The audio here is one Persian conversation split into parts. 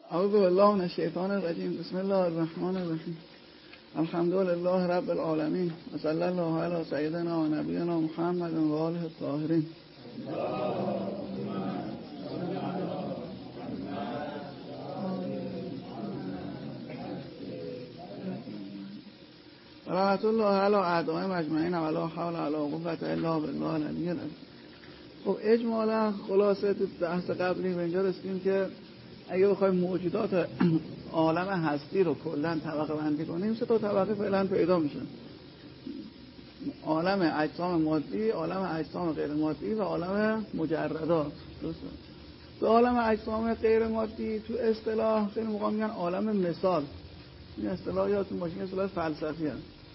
اعوذ بالله من الشیطان الرجیم. بسم الله الرحمن الرحیم. الحمد لله رب العالمین و صلی الله علی سیدنا و نبینا محمد و آله الطاهرین. رحمت الله علی اعدائهم اجمعین و لا حول ولا قوة الا بالله العلی العظیم. خب اجمالا خلاصه تو بحث قبلی به اینجا رسیدیم که اگه بخوایم موجودات عالم هستی رو کلا طبقه بندی کنیم، سه تا طبقه فعلا پیدا میشه: عالم اجسام مادی، عالم اجسام غیر مادی و عالم مجردات. درسته؟ تو عالم اجسام غیر مادی تو اصطلاح خیلی موقع میگن عالم مثال. این اصطلاح یادتون باشه اصطلاح فلسفیه.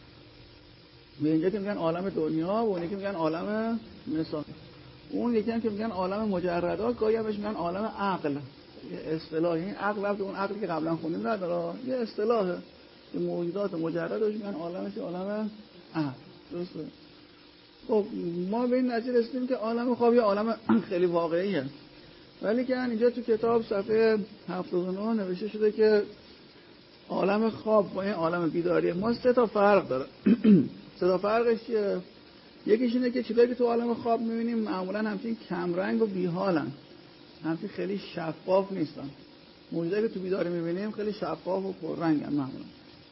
به اینجا که میگن عالم دنیا و اون یکی میگن عالم مثال. اون یکی هم که میگن عالم مجردات، گاهی بهش میگن عالم عقل. یه اصطلاحی، این عقل رفت اون عقلی که قبلا خوندیم نداره، یه اصطلاحه که موجودات مجردش میگن عالمش عالم عقل. درسته؟ خب ما به این نتیجه رسیدیم که عالم خواب یه عالم خیلی واقعیه، ولی که اینجا تو کتاب صفحه 79 نوشته شده که عالم خواب با این عالم بیداری ما سه تا فرق داره. سه تا فرقش چیه؟ یکیش اینه که چیزایی که تو عالم خواب می‌بینیم معمولاً همچین کمرنگ و بی‌حالن، همچین خیلی شفاف نیستن. موجودایی که تو بیداری می‌بینیم خیلی شفاف و پررنگن معمولاً.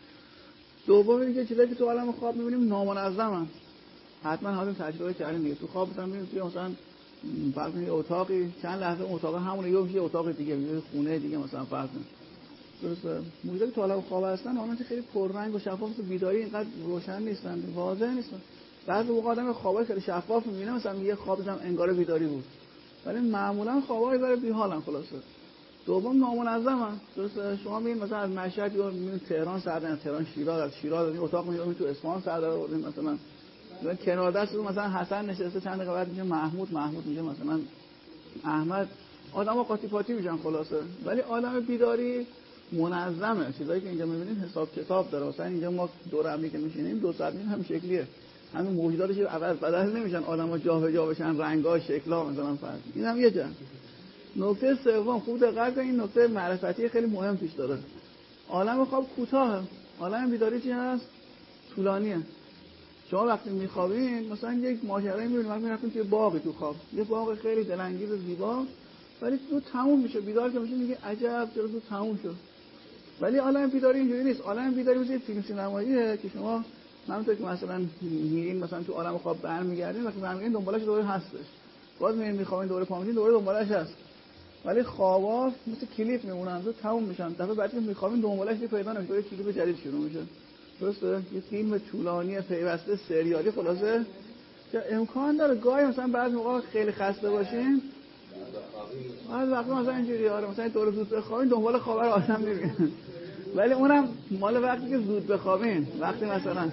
دوم اینه که چیزایی که تو عالم خواب می‌بینیم نامنظمن. حتما همین تجربه کردیم دیگه. تو خواب می‌بینیم که مثلا فرض کنید اتاقی چند لحظه اون اتاق همونه یه اتاق دیگه، یه خونه دیگه مثلا فرض کنید. درسته؟ موجودایی که تو عالم خواب هستن عالم خیلی پررنگ و شفاف، تو بیداری اینقدر روشن نیستن، واضح نیستن. بعضی موقع آدم خوابای خیلی شفاف می‌بینه، مثلا یه خواب دیدم انگار بیداری بود، ولی معمولا خوابای برای بی‌حالن. خلاصه دوم نامنظمن. درسته؟ شما میبینید مثلا از مشهد یا میبینید تهران سردن، تهران شیراز، از شیراز این اتاق میبینید تو اصفهان سردن، مثلا کنار دست مثلا حسن نشسته، چند دقیقه بعد میشه محمود میشه مثلا احمد. آدم‌ها قاطی پاتی میشن خلاصه. ولی عالم بیداری منظمه. چیزایی که اینجا میبینید حساب کتاب داره. مثلا اینجا ما دور هم که میشینیم 2 ساعت همین شکلیه، همین موجوداتش عوض بدل نمیشن، آدم‌ها جابجا بشن، رنگ‌ها شکل‌ها مثلا فرق. اینم یه جا. نکته سوم خوب دقت کنید، این نکته معرفتی خیلی مهم پیش داره. عالم خواب کوتاهه، عالم بیداری چی هست؟ طولانیه. شما وقتی میخوابین مثلا یک ماجرایی میبینید، وقتی میرفتین توی باغی تو خواب، یه باغ خیلی دلانگیز و زیبا، ولی تو تموم میشه، بیدار که میشه میگه عجب چرا تو تموم شد. ولی عالم بیداری اینجوری نیست. عالم بیداری مثل فیلم سینماییه که شما همونطور که مثلا میرین مثلا تو عالم خواب برمیگردین، وقتی برمیگردین دنبالش دوره هستش، باز میرین میخوابین دوره پا میشین دوره دنبالش هست. ولی خوابا مثل کلیپ میمونن، تو تموم میشن، دفعه بعدی که میخوابین دنبالش پیدا نمیشه، یه کلیپ جدید شروع میشه. درسته؟ یه فیلم طولانی پیوسته سریالی. خلاصه که امکان داره گاهی مثلا بعضی موقع خیلی خسته باشین، بعضی وقتا مثلا اینجوری مثلا دوره زود بخوابین دنبال خبر آدم میرین، ولی اونم مال وقتی که زود بخوابین. وقتی مثلا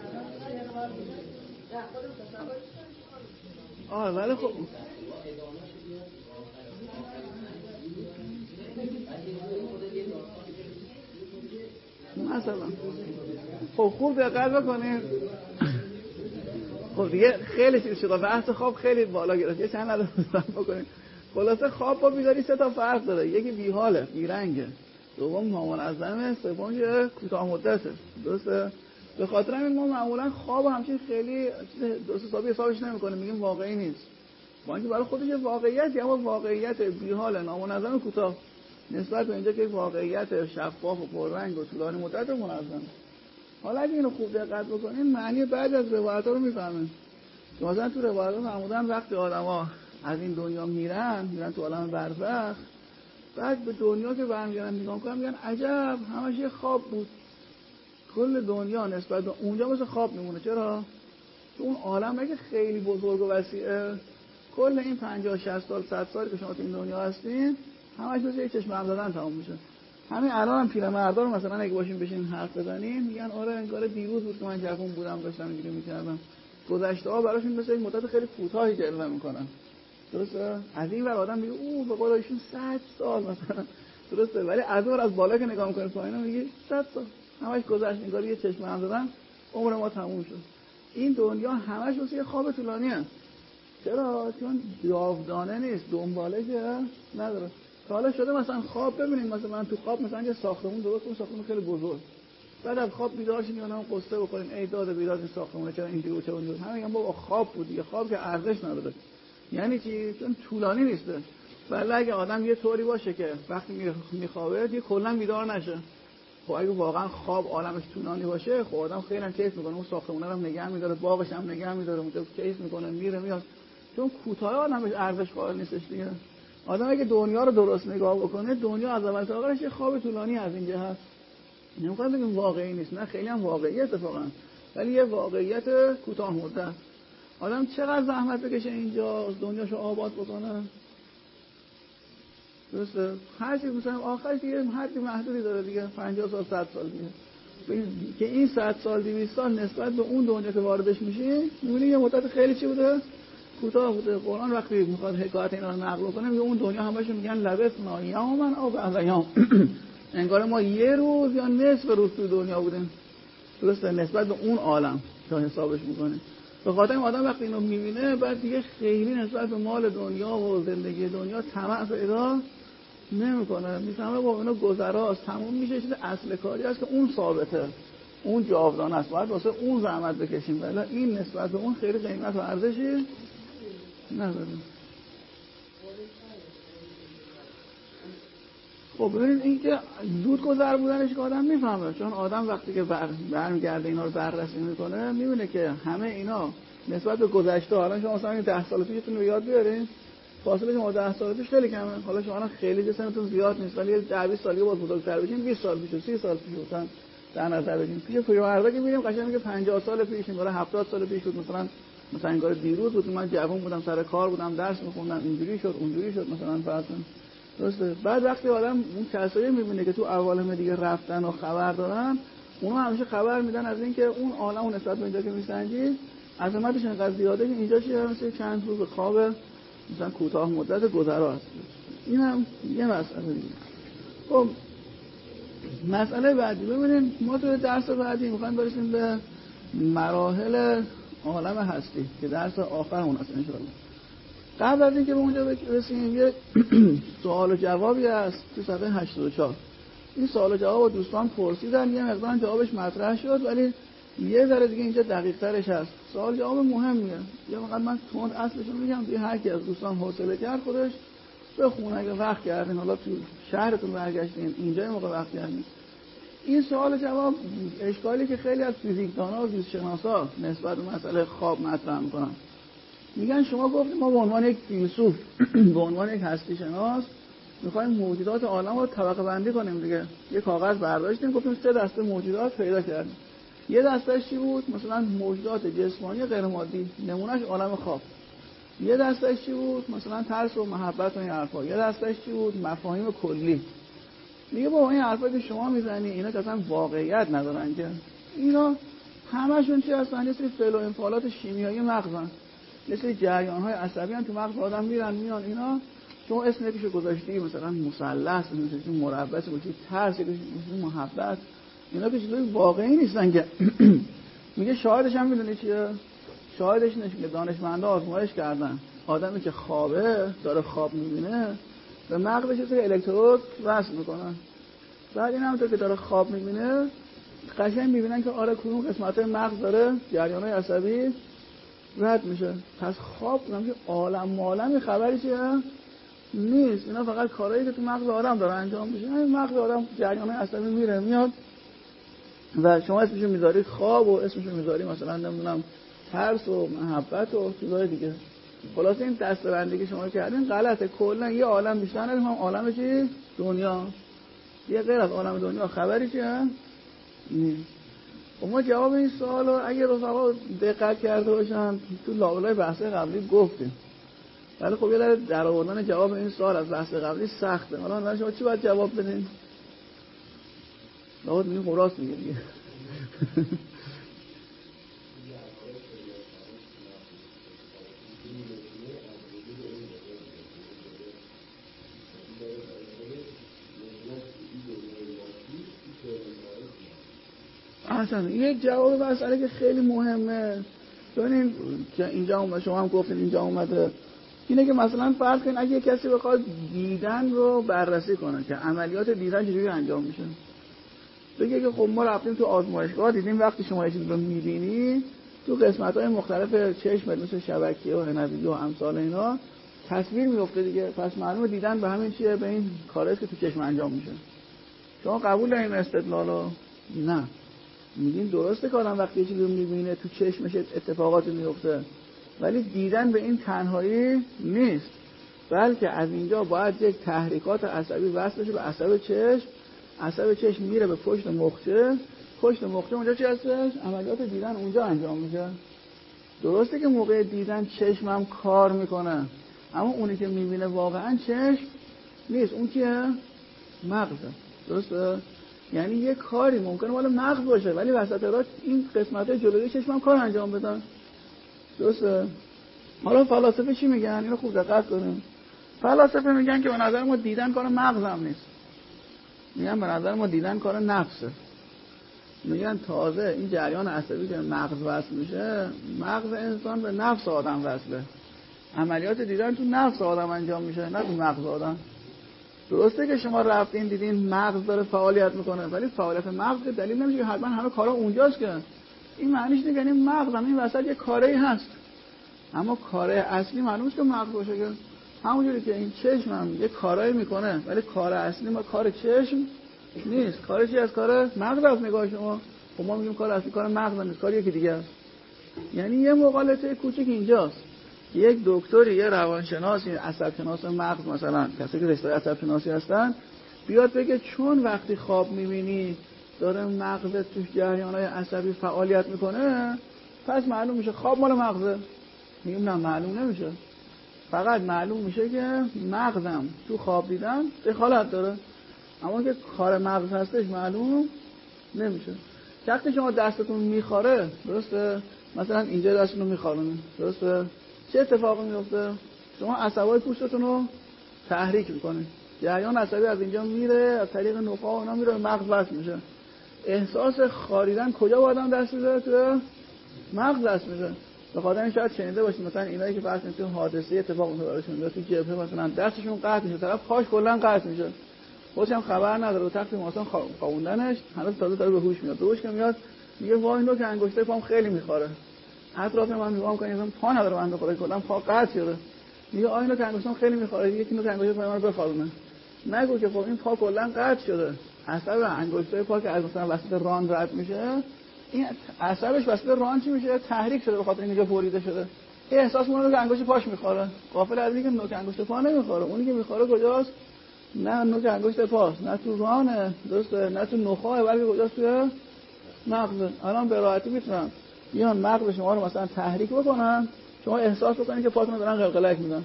ولی خب مثلا خب خوب دقت بکنید. خب دیگه خیلی چیز شد، بحث خواب خیلی بالا گرفت، یه چند لحظه صبر بکنید. خلاصه خواب با بیداری سه تا فرق داره: یکی بی‌حاله، بی‌رنگه، دوم نامنظمه، سوم یه کوتاه مدته. درسته؟ به خاطر همین ما معمولا خواب همچین خیلی درست حسابش نمی‌کنیم، میگیم واقعی نیست، با اینکه برای خودش یه واقعیتی، اما واقعیت بی‌حال، نامنظم، کوتاه، نسبت به اینجا که واقعیت شفاف و پررنگ و طولانی مدت و منظم. حالا اگه اینو خوب دقت بکنین معنی بعد از روایت‌ها رو می‌فهمین. مثلا تو روایت‌ها معمولاً وقتی آدم‌ها از این دنیا میرن تو عالم برزخ، بعد به دنیا که برمیگردن نگاه می‌کنن میگن عجب همش یه خواب بود. کل دنیا نسبت به اونجا مثل خواب میمونه. چرا؟ تو اون عالم اگه خیلی بزرگ و وسیعه، کل این 50 60 سال 100 سالی که شما تو این دنیا هستین همش مثل یک چشم هم زدن تمام میشه. همین الان هم پیرمردا رو مثلا اگه باشین بشین حرف بزنین میگن آره انگار دیروز بود که من جوون بودم داشتم اینجوری می‌کردم. گذشته‌ها براشون مثل یک مدت خیلی کوتاهی جلوه میکنن. درسته؟ از این ور آدم میگه به قول ایشون 100 سال مثلا. درسته؟ ولی از اون از بالا که نگاه می‌کنه پایینا میگه 100 سال. همش گذشت، انگار یه چشم هم زدن عمر ما تموم شد. این دنیا همش مثل یه خواب طولانیه. چرا؟ چون جاودانه نیست، دنباله که نداره. حالا شده مثلا خواب ببینیم، مثلا من تو خواب مثلا یه ساختمون درست کنم، ساختمون خیلی بزرگ، بعد از خواب بیدار شیم یا قصه بخوریم ای داد بیداد این ساختمونه چرا اینجوری بود چرا اونجوری، همه میگن بابا خواب بود دیگه. خواب که ارزش نداره. یعنی چی؟ چون طولانی نیسته. ولی اگه آدم یه طوری باشه که وقتی میخوابه دیگه کلا بیدار نشه، خب اگه واقعا خواب عالمش طولانی باشه، خب آدم خیلی هم کیف میکنه، اون ساختمونه رو نگه میداره، باغش هم نگه میداره، اونجا کیف میکنه، میره میاد. چون کوتاه آدمش ارزش قائل نیستش دیگه. آدم اگه دنیا رو درست نگاه بکنه، دنیا از اول تا آخرش یه خواب طولانی از این جهت. نمیخوام بگم واقعی نیست، نه خیلی هم واقعی اتفاقا، ولی یه واقعیت کوتاه مدت. آدم چقدر زحمت بکشه اینجا دنیاشو آباد بکنه، درسته؟ هر چیز مثلا آخرش یه حد محدودی داره دیگه، 50 سال 100 سال دیگه، که این 100 سال 200 سال نسبت به اون دنیا که واردش میشی میبینی یه مدت خیلی چی بوده؟ کوتاه بوده. قرآن وقتی میخواد حکایت اینا رو نقل کنه میگه اون دنیا همش میگن لبثنا یوما او بعض یوم، انگار ما یه روز یا نصف روز تو دنیا بودیم، درسته؟ نسبت به اون عالم تا حسابش میکنه. به خاطر این آدم وقتی اینو میبینه بعد دیگه خیلی نسبت به مال دنیا و زندگی دنیا طمع پیدا نمیکنه، میفهمه با اینا گذراست، تموم میشه. چیز اصل کاری هست که اون ثابته، اون جاودانه است، باید واسه اون زحمت بکشیم، ولی این نسبت به اون خیلی قیمت و ارزشی نداره. خب ببینید این که زود گذر بودنش که آدم میفهمه، چون آدم وقتی که برمیگرده اینا رو بررسی میکنه میبینه که همه اینا نسبت به گذشته، حالا شما مثلا 10 سال پیشتون رو یاد بیارین، فاصله شما 10 سال پیش خیلی کمه، حالا شما الان خیلی جسمتون زیاد نیست، ولی 10-20 سال بعد بزرگتر بشین، 20 سال پیش 30 سال پیش مثلا در نظر بگیریم، پیش پیرمردا که میریم قشنگ میگه 50 سال پیش، میگه 70 سال پیش بود، مثلا انگار دیروز بود، من جوان بودم، سر کار بودم، درس می‌خوندم، اینجوری شد اونجوری شد مثلا فرض. درسته؟ بعد وقتی آدم اون کسایی می‌بینه که تو عوالم دیگه رفتن و خبر دارن، اونا همیشه خبر میدن از اینکه اون عالم اون نسبت به اینجا که میسنجید عظمتش انقدر زیاده که اینجا چیه، مثلا چند روز خواب مثلا کوتاه مدت گذرا هست. این هم یه مسئله دیگه. خب مسئله بعدی ببینیم، ما تو درس بعدی می‌خوایم برسیم به مراحل عالم هستی که درس آخر اون هست ان شاء الله. قبل از اینکه به اونجا برسیم یه سوال و جوابی هست تو صفحه 84. این سوال و جواب دوستان پرسیدن، یه مقدار جوابش مطرح شد ولی یه ذره دیگه اینجا دقیق ترش هست. سوال جواب مهمیه. یه وقت من تون اصلش رو میگم دیگه، هر کی از دوستان حوصله کرد خودش بخونه، اگه وقت کردین حالا تو شهرتون برگشتین اینجا موقع وقت کردین. این سوال جواب اشکالی که خیلی از فیزیکدانا و زیستشناسا نسبت به مسئله خواب مطرح میکنن، میگن شما گفتید ما به عنوان یک فیلسوف به عنوان یک هستی شناس میخوایم موجودات عالم رو طبقه بندی کنیم دیگه. یه کاغذ برداشتیم گفتیم 3 دسته موجودات پیدا کردیم. یه دسته‌اش چی بود؟ مثلا موجودات جسمانی غیر مادی، نمونهش عالم خواب. یه دسته‌اش چی بود؟ مثلا ترس و محبت و این حرفا. یه دسته‌اش چی بود؟ مفاهیم کلی. میگه با این حرفا که شما میزنی اینا که اصلا واقعیت ندارن، که اینا همشون چی هستن؟ یه سری فعل و انفعالات شیمیایی مغزن، یه سری جریان‌های عصبی هم تو مغز آدم میرن میان. اینا شما اسم یکیشو گذاشتی مثلا مثلث، مثلا مربع، مثلا ترس، مثلا محبت، اینا که چیزای واقعی نیستن که میگه شاهدش هم میدونی چیه؟ شاهدش اینه که دانشمندا آزمایش کردن، آدمی که خوابه داره خواب میبینه به مغزش یه سری الکترود وصل میکنن، بعد این همونطور که داره خواب میبینه قشنگ میبینن که آره کدوم قسمت‌های مغز داره جریان‌های عصبی رد میشه. پس خواب نمیشه عالمی خبری چیه نیست، اینا فقط کارهایی که تو مغز آدم داره انجام میشه. این مغز آدم جریان‌های عصبی میره میاد و شما اسمشو میذاری خواب و اسمشو میذاری مثلا نمیدونم ترس و محبت و چیزای دیگه. خلاص این دسته‌بندی که شما کردین غلطه. کلا یه عالم بیشتر نداریم، هم عالم چی دنیا، یه غیر از عالم دنیا خبری چیه نیست. و ما جواب این سوالو اگه رفقا دقت کرده باشن تو لابلای بحث قبلی گفتیم، ولی خب یه ذره در آوردن جواب این سوال از بحث قبلی سخته. حالا شما چی باید جواب بدین؟ لابد میگه خب راست میگه دیگه. اصلا یک جواب مسئله که خیلی مهمه. ببینید که اینجا اومده، شما هم گفتین اینجا اومده اینه که مثلا فرض کنید اگه کسی بخواد دیدن رو بررسی کنه که عملیات دیدن چجوری انجام میشه، بگه که خب ما رفتیم تو آزمایشگاه دیدیم وقتی شما یه چیزی رو می‌بینی تو قسمت‌های مختلف چشم مثل شبکیه و حنویه و امثال اینا تصویر میفته دیگه، پس معلومه دیدن به همین چیه، به این کاری که تو چشم انجام میشه. شما قبول دارین استدلالو؟ نه. میگین درسته که آدم وقتی یه چیزی رو می‌بینه تو چشمش اتفاقاتی میفته، ولی دیدن به این تنهایی نیست، بلکه از اینجا باید یک تحریکات عصبی وصل بشه به عصب چشم میره به پشت مخچه اونجا چی هستش؟ عملیات دیدن اونجا انجام میشه. درسته که موقع دیدن چشمم کار میکنه، اما اونی که میبینه واقعا چشم نیست، اون کیه؟ مغزه. درسته؟ یعنی یه کاری ممکنه مال مغز باشه ولی وسط راه این قسمت‌های جلوی چشمم کار انجام بدن. درسته؟ حالا فلاسفه چی میگن؟ اینو خوب دقت کنیم. فلاسفه میگن که به نظر ما دیدن کار مغز هم نیست، میگن به نظر ما دیدن کار نفسه. میگن تازه این جریان عصبی که مغز وصل میشه، مغز انسان به نفس آدم وصله، عملیات دیدن تو نفس آدم انجام میشه نه تو مغز آدم. درسته که شما رفتین دیدین مغز داره فعالیت میکنه، ولی فعالیت مغز که دلیل نمیشه که حتما همه کارا اونجاست که. این معنیش اینه که این مغز هم این وسط یه کاری هست، اما کار اصلی معلومه که مغز باشه که همونجوری که این چشم هم یه کارایی میکنه ولی کار اصلی ما کار چشم نیست. کار چی از کار مغز از نگاه شما؟ خب ما میگیم کار اصلی کار مغز نیست، کار یکی دیگه است. یعنی یه مغالطه کوچیک اینجاست، یک دکتری یه روانشناس عصب شناس مغز مثلا کسی که رشته عصب شناسی هستن بیاد بگه چون وقتی خواب میبینی داره مغز توش جریان‌های عصبی فعالیت میکنه پس معلوم میشه خواب مال مغزه. میگم نه، معلوم نمیشه، فقط معلوم میشه که مغزم تو خواب دیدن دخالت داره، اما که کار مغز هستش معلوم نمیشه. وقتی شما دستتون میخاره، درسته؟ مثلا اینجا دستتون رو میخارونه، درسته؟ چه اتفاقی میفته؟ شما عصبای پوستتون رو تحریک میکنید، جریان عصبی از اینجا میره از طریق نخاع و اینا میره به مغز وصل میشه. احساس خاریدن کجا با آدم دست میده؟ تو مغز دست میده. به خاطر این شاید شنیده باشید مثلا اینایی که فرض کنید حادثه اتفاق افتاده تو جبهه مثلا دستشون قطع میشه، طرف پاش کلا قطع میشه، خودش هم خبر نداره، رو تخت بیمارستان خوابوندنش، هنوز تازه به هوش میاد. به هوش که میاد میگه وای اینو که انگشته پام خیلی میخوره، اطراف من نگاه میکنه مثلا پا نداره، من بخوره کلا پا قطع شده، میگه آ اینو که انگشتم خیلی میخوره، یکی اینو که انگشت پای من بخارونه. نگو که خب این پا کلا قطع شده، عصب انگشته پا که از مثلا وسط ران رد میشه، این عصبش وسط ران چی میشه؟ تحریک شده، به خاطر اینجا بریده شده. این احساس میکنه که انگشت پاش میخوره، غافل از اینکه نوک انگشت پا نمیخوره، اونی که میخوره کجاست؟ نه نوک انگشت پاست، نه تو رانه، درسته، نه تو نخاعه، بلکه کجاست؟ تو مغز. الان به راحتی میتونن بیان مغز شما رو مثلا تحریک بکنن، شما احساس بکنید که پاتون دارن قلقلک میدن،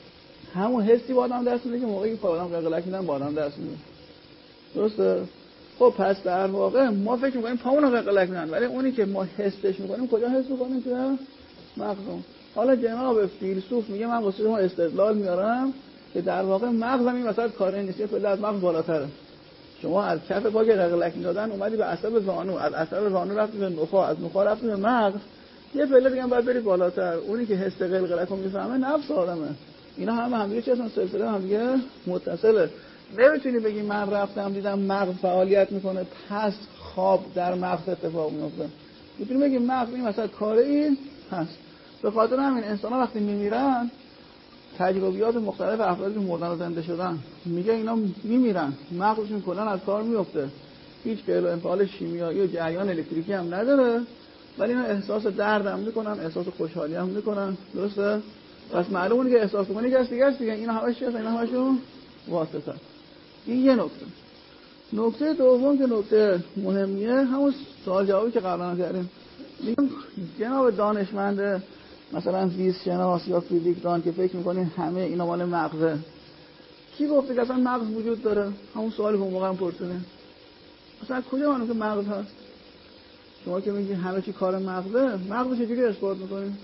همون حسی با آدم دست میده که موقعی که پا آدم قلقلک میدن با آدم دست میده. درسته؟ خب پس در واقع ما فکر میکنیم پامون رو قلقلک میدن، ولی اونی که ما حسش میکنیم کجا حس میکنیم؟ که مغزمون. حالا جناب فیلسوف میگه من واسه شما استدلال میارم که در واقع مغزم این وسط کار نیست، یه پله از مغز بالاتره. شما از کف پا که قلقلک میدادن اومدی به عصب زانو، از عصب زانو رفتی به نخاع، از نخاع رفتی به مغز، یه پله دیگه باید بری بالاتر. اونی که حس قلقلک رو میفهمه نفس آدمه. اینا هم دیگه چه اصلا سلسله هم دیگه متصله. نمیتونی بگی من رفتم دیدم مغز فعالیت میکنه پس خواب در مغز اتفاق میفته. میتونی بگی مغز این وسط کاری هست. به خاطر همین انسان‌ها وقتی میمیرن تجربیات مختلف افرادی که مردن و زنده شدن میگه اینا میمیرن مغزشون کلا از کار میفته، هیچ فعل و انفعال شیمیایی و جریان الکتریکی هم نداره، ولی اینا احساس درد هم میکنن، احساس خوشحالی هم میکنن. درسته؟ پس معلومه که احساس میکنی که دیگه اینا همش چیه؟ اینا همشون واسطه. این یه نکته. نکته دوم که نکته مهمیه همون سوال جوابی که قبلا کردیم. میگم جناب دانشمند مثلا زیست شناس یا فیزیکدان که فکر میکنین همه اینا مال مغزه، کی گفته که اصلا مغز وجود داره؟ همون سوالی که اون موقع هم پرسیدین، اصلا کجا معلومه که مغز هست؟ شما که میگین همه چی کار مغزه، مغز چجوری اثبات میکنین؟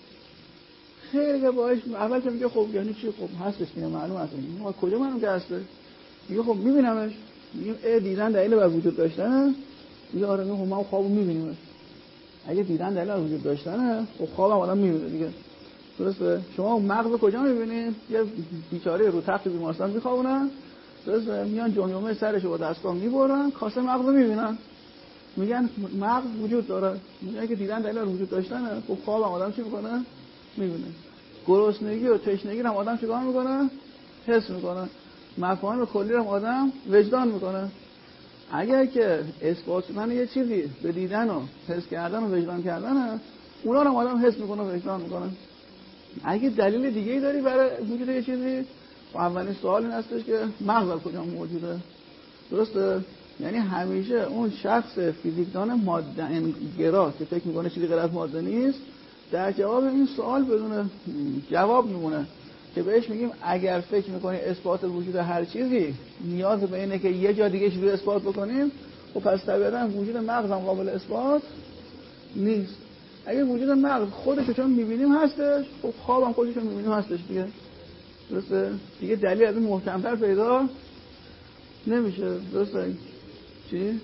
خیلی که باش اول که میگه خب یعنی چی؟ خب هستش که معلوم هست. ما کجا معلومه که هسته؟ میگه خب میبینمش. میگیم دیدن دلیل بر وجود داشتنه؟ میگه آره میگم ما خوابو میبینیمش. اگه دیدن دلیل بر وجود داشتنه خب خوابم آدم میبینه دیگه. درسته؟ شما مغز کجا می‌بینید؟ یه بیچاره رو تخت بیمارستان می‌خوابونن، درسته؟ میان جمجمه سرش رو با دستگاه می‌برن، کاسه مغز رو می‌بینن. میگن مغز وجود داره. میگن که دیدن دلیل وجود داشتنه. خب خواب آدم چی می‌کنه؟ می‌بینه. گرسنگی و تشنگی هم آدم چیکار می‌کنه؟ حس می‌کنه. مفاهیم کلی هم آدم وجدان می‌کنه. اگر که اثبات شدن یه چیزی به دیدن و حس کردن و وجدان کردنه، اونا رو آدم حس می‌کنه و وجدان می‌کنه. اگه دلیل دیگه‌ای داری برای وجود یه چیزی، اولین سوال این هستش که مغز از کجا موجوده. درسته؟ یعنی همیشه اون شخص فیزیکدان ماده‌گرا که فکر می‌کنه چیزی غیر از ماده نیست، در جواب این سوال بدون جواب میمونه که بهش میگیم اگر فکر می‌کنی اثبات وجود هر چیزی نیاز به اینه که یه جا دیگه چیزی رو اثبات بکنیم، خب پس طبیعتاً وجود مغز هم قابل اثبات نیست. اگه وجود مغز خودشو چون می‌بینیم هستش، خب خواب هم خودشو می‌بینیم هستش دیگه. درسته؟ دیگه دلیل از این محکم‌تر پیدا نمیشه. درسته؟ چی؟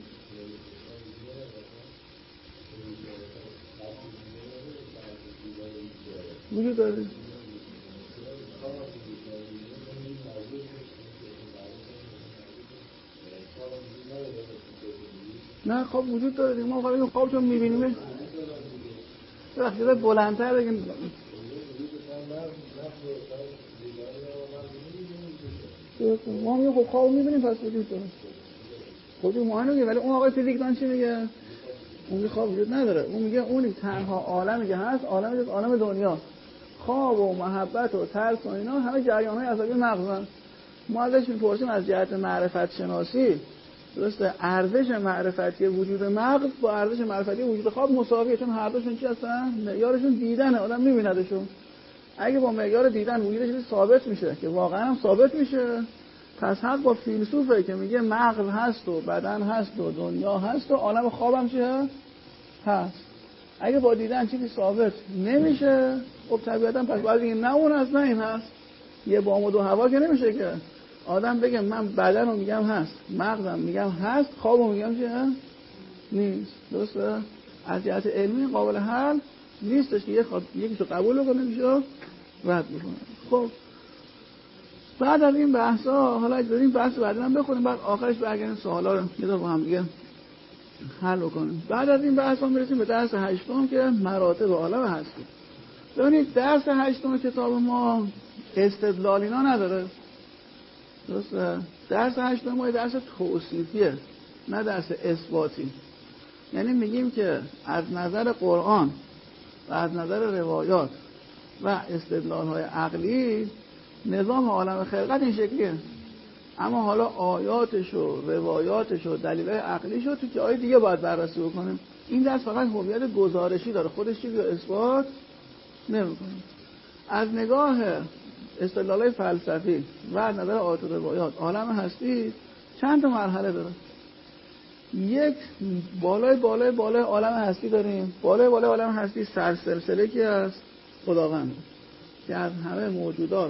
وجود داره. نه خواب وجود داره. ما فقط خواب چون می‌بینیمش. وقتی بلندتر بگیم ما میگه خب خواب می‌بینیم پس وجود داره. خودی مهمه میگه، ولی اون آقای فیزیکدان چی میگه؟ اون میگه خواب وجود نداره. اون میگه اون تنها عالمی که هست عالم دنیا. خواب و محبت و ترس و اینا همه جریان‌های عصبی مغزن. ما ازش میپرسیم از جهت معرفت شناسی، درسته، ارزش معرفتی وجود مغز با ارزش معرفتی وجود خواب مساویه، چون هر دوشون چی هستن؟ معیارشون دیدنه، آدم میبیندشون. اگه با معیار دیدن وجود چیزی ثابت میشه که واقعا هم ثابت میشه، پس حق با فیلسوفه که میگه مغز هست و بدن هست و دنیا هست و عالم خوابم چیه؟ هست. اگه با دیدن چیزی ثابت نمیشه، خب طبیعتا پس باید بگیم نه اون هست نه این هست. یه بام و دو هوا که نمیشه که آدم بگه من بدن رو میگم هست، مغزم میگم هست، خوابو میگم چیه؟ نیست. درسته؟ از جهت علمی قابل حل نیستش که یکیشو قبول بکنه میشه رد بکنه. خب بعد از این بحثا، حالا اگه داریم بحث بعدی هم بخونیم، بعد آخرش برگردیم سوالا رو یه دور با هم دیگه حل بکنیم. بعد از این بحثا میرسیم به درس 8 که مراتب عالم هستی. ببینید درس 8 کتاب ما استدلال اینا نداره. درسته؟ درس 8 ما درس توصیفیه، نه درس اثباتی. یعنی میگیم که از نظر قرآن و از نظر روایات و استدلال‌های عقلی نظام عالم خلقت این شکلیه، اما حالا آیاتش و روایاتش و دلایل عقلیش رو تو جای دیگه باید بررسی بکنیم. این درس فقط هویت گزارشی داره، خودش چیزی رو اثبات نمی‌کنه. از نگاه استدلال‌های فلسفی و از نظر آیات و روایات عالم هستی چند تا مرحله داره. یک بالای عالم هستی داریم. بالای عالم هستی سلسله کی است؟ خداوند که از همه موجودات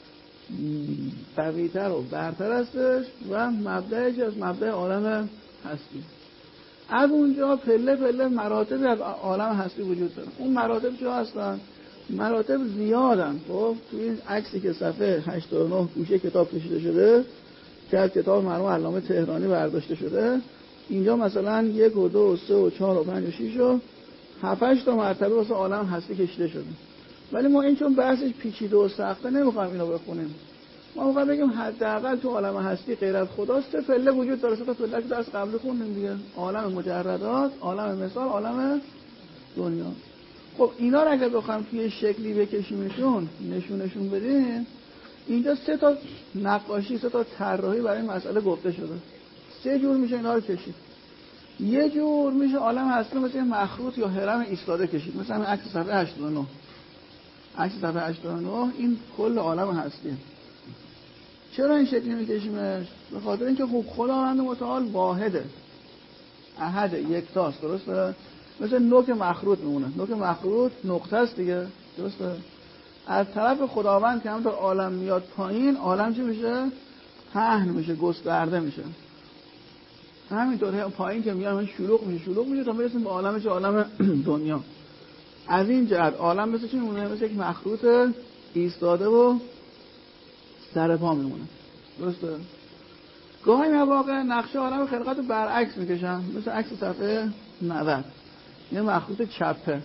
قوی‌تر و برتر هستش و مبدأش از مبدأ عالم هستی. از اونجا پله پله مراتب از عالم هستی وجود داره. اون مراتب چه هستن؟ مراتب زیادن. خب توی این عکسی که صفحه 89 گوشه کتاب کشیده شده که از کتاب مرحوم علامه تهرانی برداشته شده، اینجا مثلا 1 و 2 و 3 و 4 و 5 و 6 و 7 تا مرتبه واسه عالم هستی کشیده شده. ولی ما این چون بحثش پیچیده و سخته نمیخوایم اینو بخونیم. ما میخوایم بگیم حداقل تو عالم هستی غیر از خدا 3 پله وجود داره. 3 تا پله که درس قبل خوندیم دیگه. عالم مجردات، عالم مثال، عالم دنیا. خب اینا رو اگه بخوایم توی شکلی بکشیمشون، نشونشون بدیم، اینجا 3 تا نقاشی، 3 تا طراحی برای این مسئله گفته شده. 3 جور میشه اینا رو کشید. یه جور میشه عالم هستی مثل مخروط یا هرم ایستاده کشید، مثلا همین عکس صفحه 89. عکس صفحه 89 این کل عالم هستی. چرا این شکلی میکشیمش؟ به خاطر اینکه خوب خداوند متعال واحده، احد، یکتاست. درسته؟ مثل نوک مخروط میمونه. نوک مخروط نقطه است دیگه. درسته؟ از طرف خداوند که همونطور عالم میاد پایین، عالم چی میشه؟ پهن میشه، گسترده میشه. همینطور پایین که میاد شلوغ میشه تا برسیم به عالم چه؟ عالم دنیا. از این جهت عالم مثل چی میمونه؟ مثل یک مخروط ایستاده و سر پا میمونه. درسته؟ گاهی مواقع نقشه عالم خلقت رو برعکس میکشن، مثل عکس صفحه 90. یه مخروط چپه.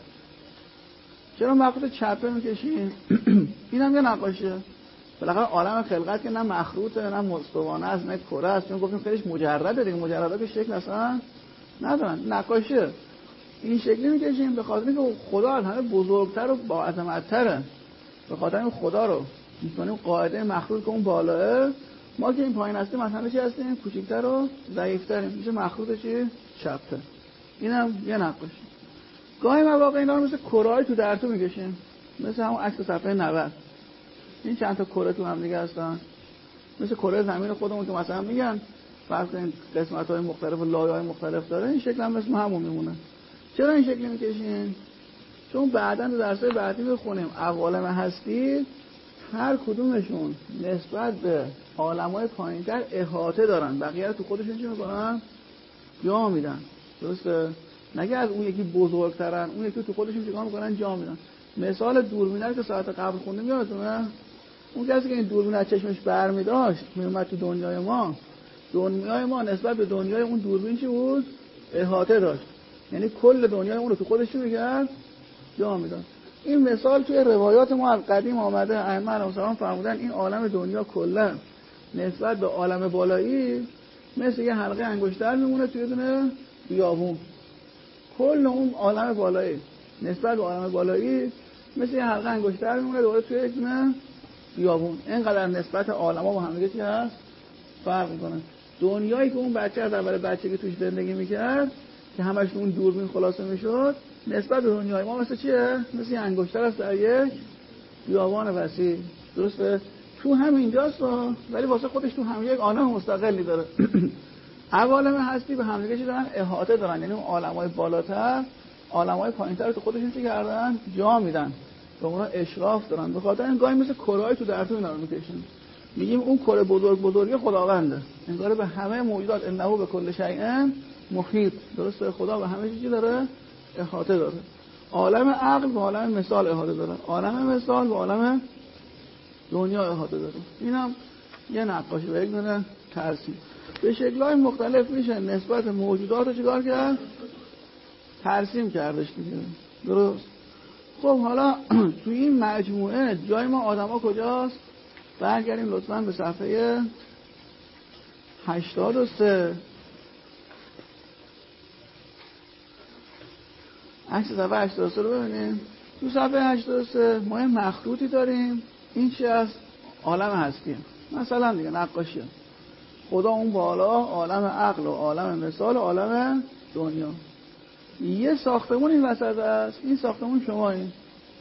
چرا مخروط چپه میکشین؟ این هم یه نقاشیه. بالاخره عالم خلقت که نه مخروطه نه مستوانه است نه کره است، چون گفتیم خیلیش مجرده دیگه، مجرده که شکل اصلا ندارن، نقاشیه. این شکلی میکشیم به خاطر اینکه خدا از همه بزرگتر و با عظمت‌تره. به خاطر این خدا رو می‌کنیم قاعده مخروط که اون بالاه، ما که این پایین هستیم مثلا چی هستیم؟ کوچیک‌تر و ضعیف‌تریم. میشه مخروط چی؟ چپه. اینم یه نقاشی. گاهی مواقع اینا رو مثل کره‌های تو در تو میکشیم، مثل همون عکس صفحه 90. این چند تا کره تو هم دیگه هستن، مثل کره زمین خودمون که مثلا میگن فرض کنید قسمت‌های مختلف و لایه‌های مختلف داره، این شکل هم مثل همون میمونه. چرا این شکلی میکشین؟ چون بعداً تو درس‌های بعدی میخونیم عوالم هستی هر کدومشون نسبت به عالم‌های پایین‌تر احاطه دارن، بقیه رو تو خودشون چی میکنن؟ جا میدن. درسته؟ نگه از اون یکی بزرگترن، اون یکی تو خودشون چیکار میکنن؟ جا میدن. مثال دوربینه که ساعت قبل خوندیم یادتونه؟ اون کسی که این دوربین از چشمش برمی‌داشت میومد تو دنیای ما نسبت به دنیای اون دوربین چی بود؟ احاطه داشت. یعنی کل دنیای اون رو تو خودش چی می‌کرد؟ جا میداد. این مثال توی روایات ما از قدیم آمده. ائمه علیهم السلام فرمودن این عالم دنیا کلا نسبت به عالم بالایی مثل یه حلقه انگشتر میمونه توی دونه بیابون. کل اون عالم بالایی نسبت به عالم بالایی مثل یه حلقه انگشتر میمونه دوباره توی یک دونه بیابون. اینقدر نسبت عالم‌ها با هم دیگه چی هست؟ فرق می‌کنه. دنیایی که اون بچه از اول بچگی توش زندگی می‌کرد که همش اون دوربین خلاصه می‌شد، نسبت به دنیای ما مثل چیه؟ مثل یه انگشتر است در یک بیابان وسیع. درسته؟ تو همینجاست ولی واسه خودش تو هم یک عالم مستقلی داره. عوالم هستی به هم دیگه چی دارن؟ احاطه دارن. یعنی اون عالم‌های بالاتر عالم‌های پایین‌تر تو خودشون چی کردن؟ جا میدن. به اونا اشراف دارن. به خاطر این گاهی مثل کره‌های تو درتون اینا رو می‌کشن. میگیم اون کره بزرگی خداونده. انگار به همه موجودات انه به کل شیء محیط. درسته؟ خدا به همه چیزی داره احاطه داره. عالم عقل و عالم مثال احاطه داره. عالم مثال و عالم دنیا احاطه داره. اینم یه نقاشی و یک دونه ترسیم. به شکل‌های مختلف میشه نسبت موجودات رو چیکار کرد؟ ترسیم کردش دیگه. درست؟ خب حالا تو این مجموعه جای ما آدما کجاست؟ برگردیم لطفاً به صفحه 83. عکس صفحه 83 رو ببینیم. تو صفحه 83 ما یه مخروطی داریم. این چی است؟ عالم هستی. مثلا دیگه نقاشیه. خدا اون بالا عالم عقل و عالم مثال و عالم دنیا. یه ساختمون این وسط است. این ساختمون شما این.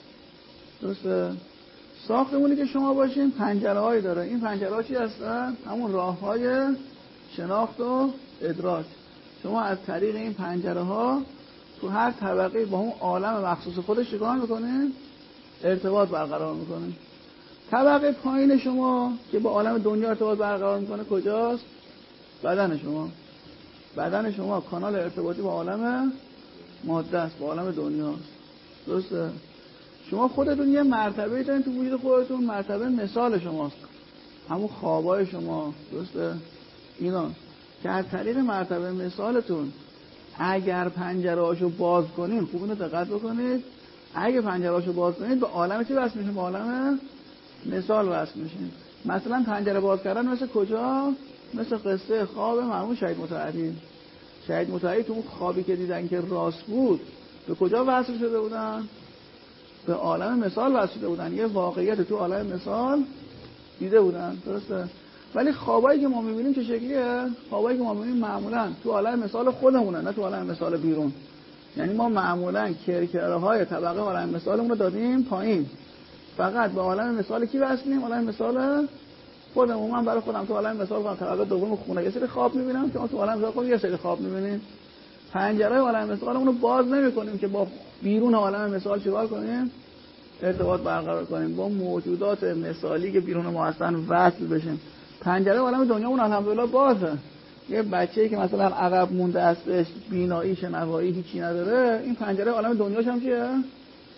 درسته؟ ساختمونی که شما باشین پنجره‌هایی داره. این پنجره‌ها چی هستن؟ همون راه‌های شناخت و ادراک. شما از طریق این پنجره‌ها تو هر طبقه با اون عالم مخصوص خودش چیکار می‌کنین؟ ارتباط برقرار می‌کنین. طبقه پایین شما که با عالم دنیا ارتباط برقرار می‌کنه کجاست؟ بدن شما. بدن شما کانال ارتباطی با عالم ماده است، با عالم دنیاست. درسته؟ شما خودتون یه مرتبه‌ای دارین تو وجود خودتون، مرتبه مثال شماست. همون خوابای شما. درسته؟ اینا که از طریق مرتبه مثالتون اگر پنجره‌هاشو باز کنین، خوب اینو دقت بکنید، اگه پنجره‌هاشو باز کنید به عالم چی وصل میشین؟ به عالم مثال وصل میشین. مثلا پنجره باز کردن مثل کجا؟ مثل قصه خواب مرحوم شهید مطهری. شهید مطهری تو اون خوابی که دیدن که راست بود به کجا وصل شده بودن؟ به عالم مثال وصل شده بودن. یه واقعیت تو عالم مثال دیده بودن. درسته؟ ولی خوابایی که ما می‌بینیم چه شکلیه؟ خوابایی که ما می‌بینیم معمولاً تو عالم مثال خودمونه، نه تو عالم مثال بیرون. یعنی ما معمولاً کرکره‌های طبقه عالم مثالمون رو دادیم پایین. فقط به عالم مثال کی وصلیم؟ عالم مثال خودمون. من برای خودم تو عالم مثال خودم طبقه دوم خونه یه سری خواب می‌بینم که ما تو عالم مثال خودمون یه سری خواب می‌بینیم. پنجره عالم مثالمون رو باز نمی‌کنیم که با بیرون عالم مثال چیکار کنیم؟ ارتباط برقرار کنیم، با موجودات مثالی که بیرون ما هستن وصل بشیم. پنجره عالم دنیامون الحمدلله بازه. یه بچه‌ای که مثلا عقب مونده است، بینایی شنوایی هیچی نداره، این پنجره عالم دنیاش هم چیه؟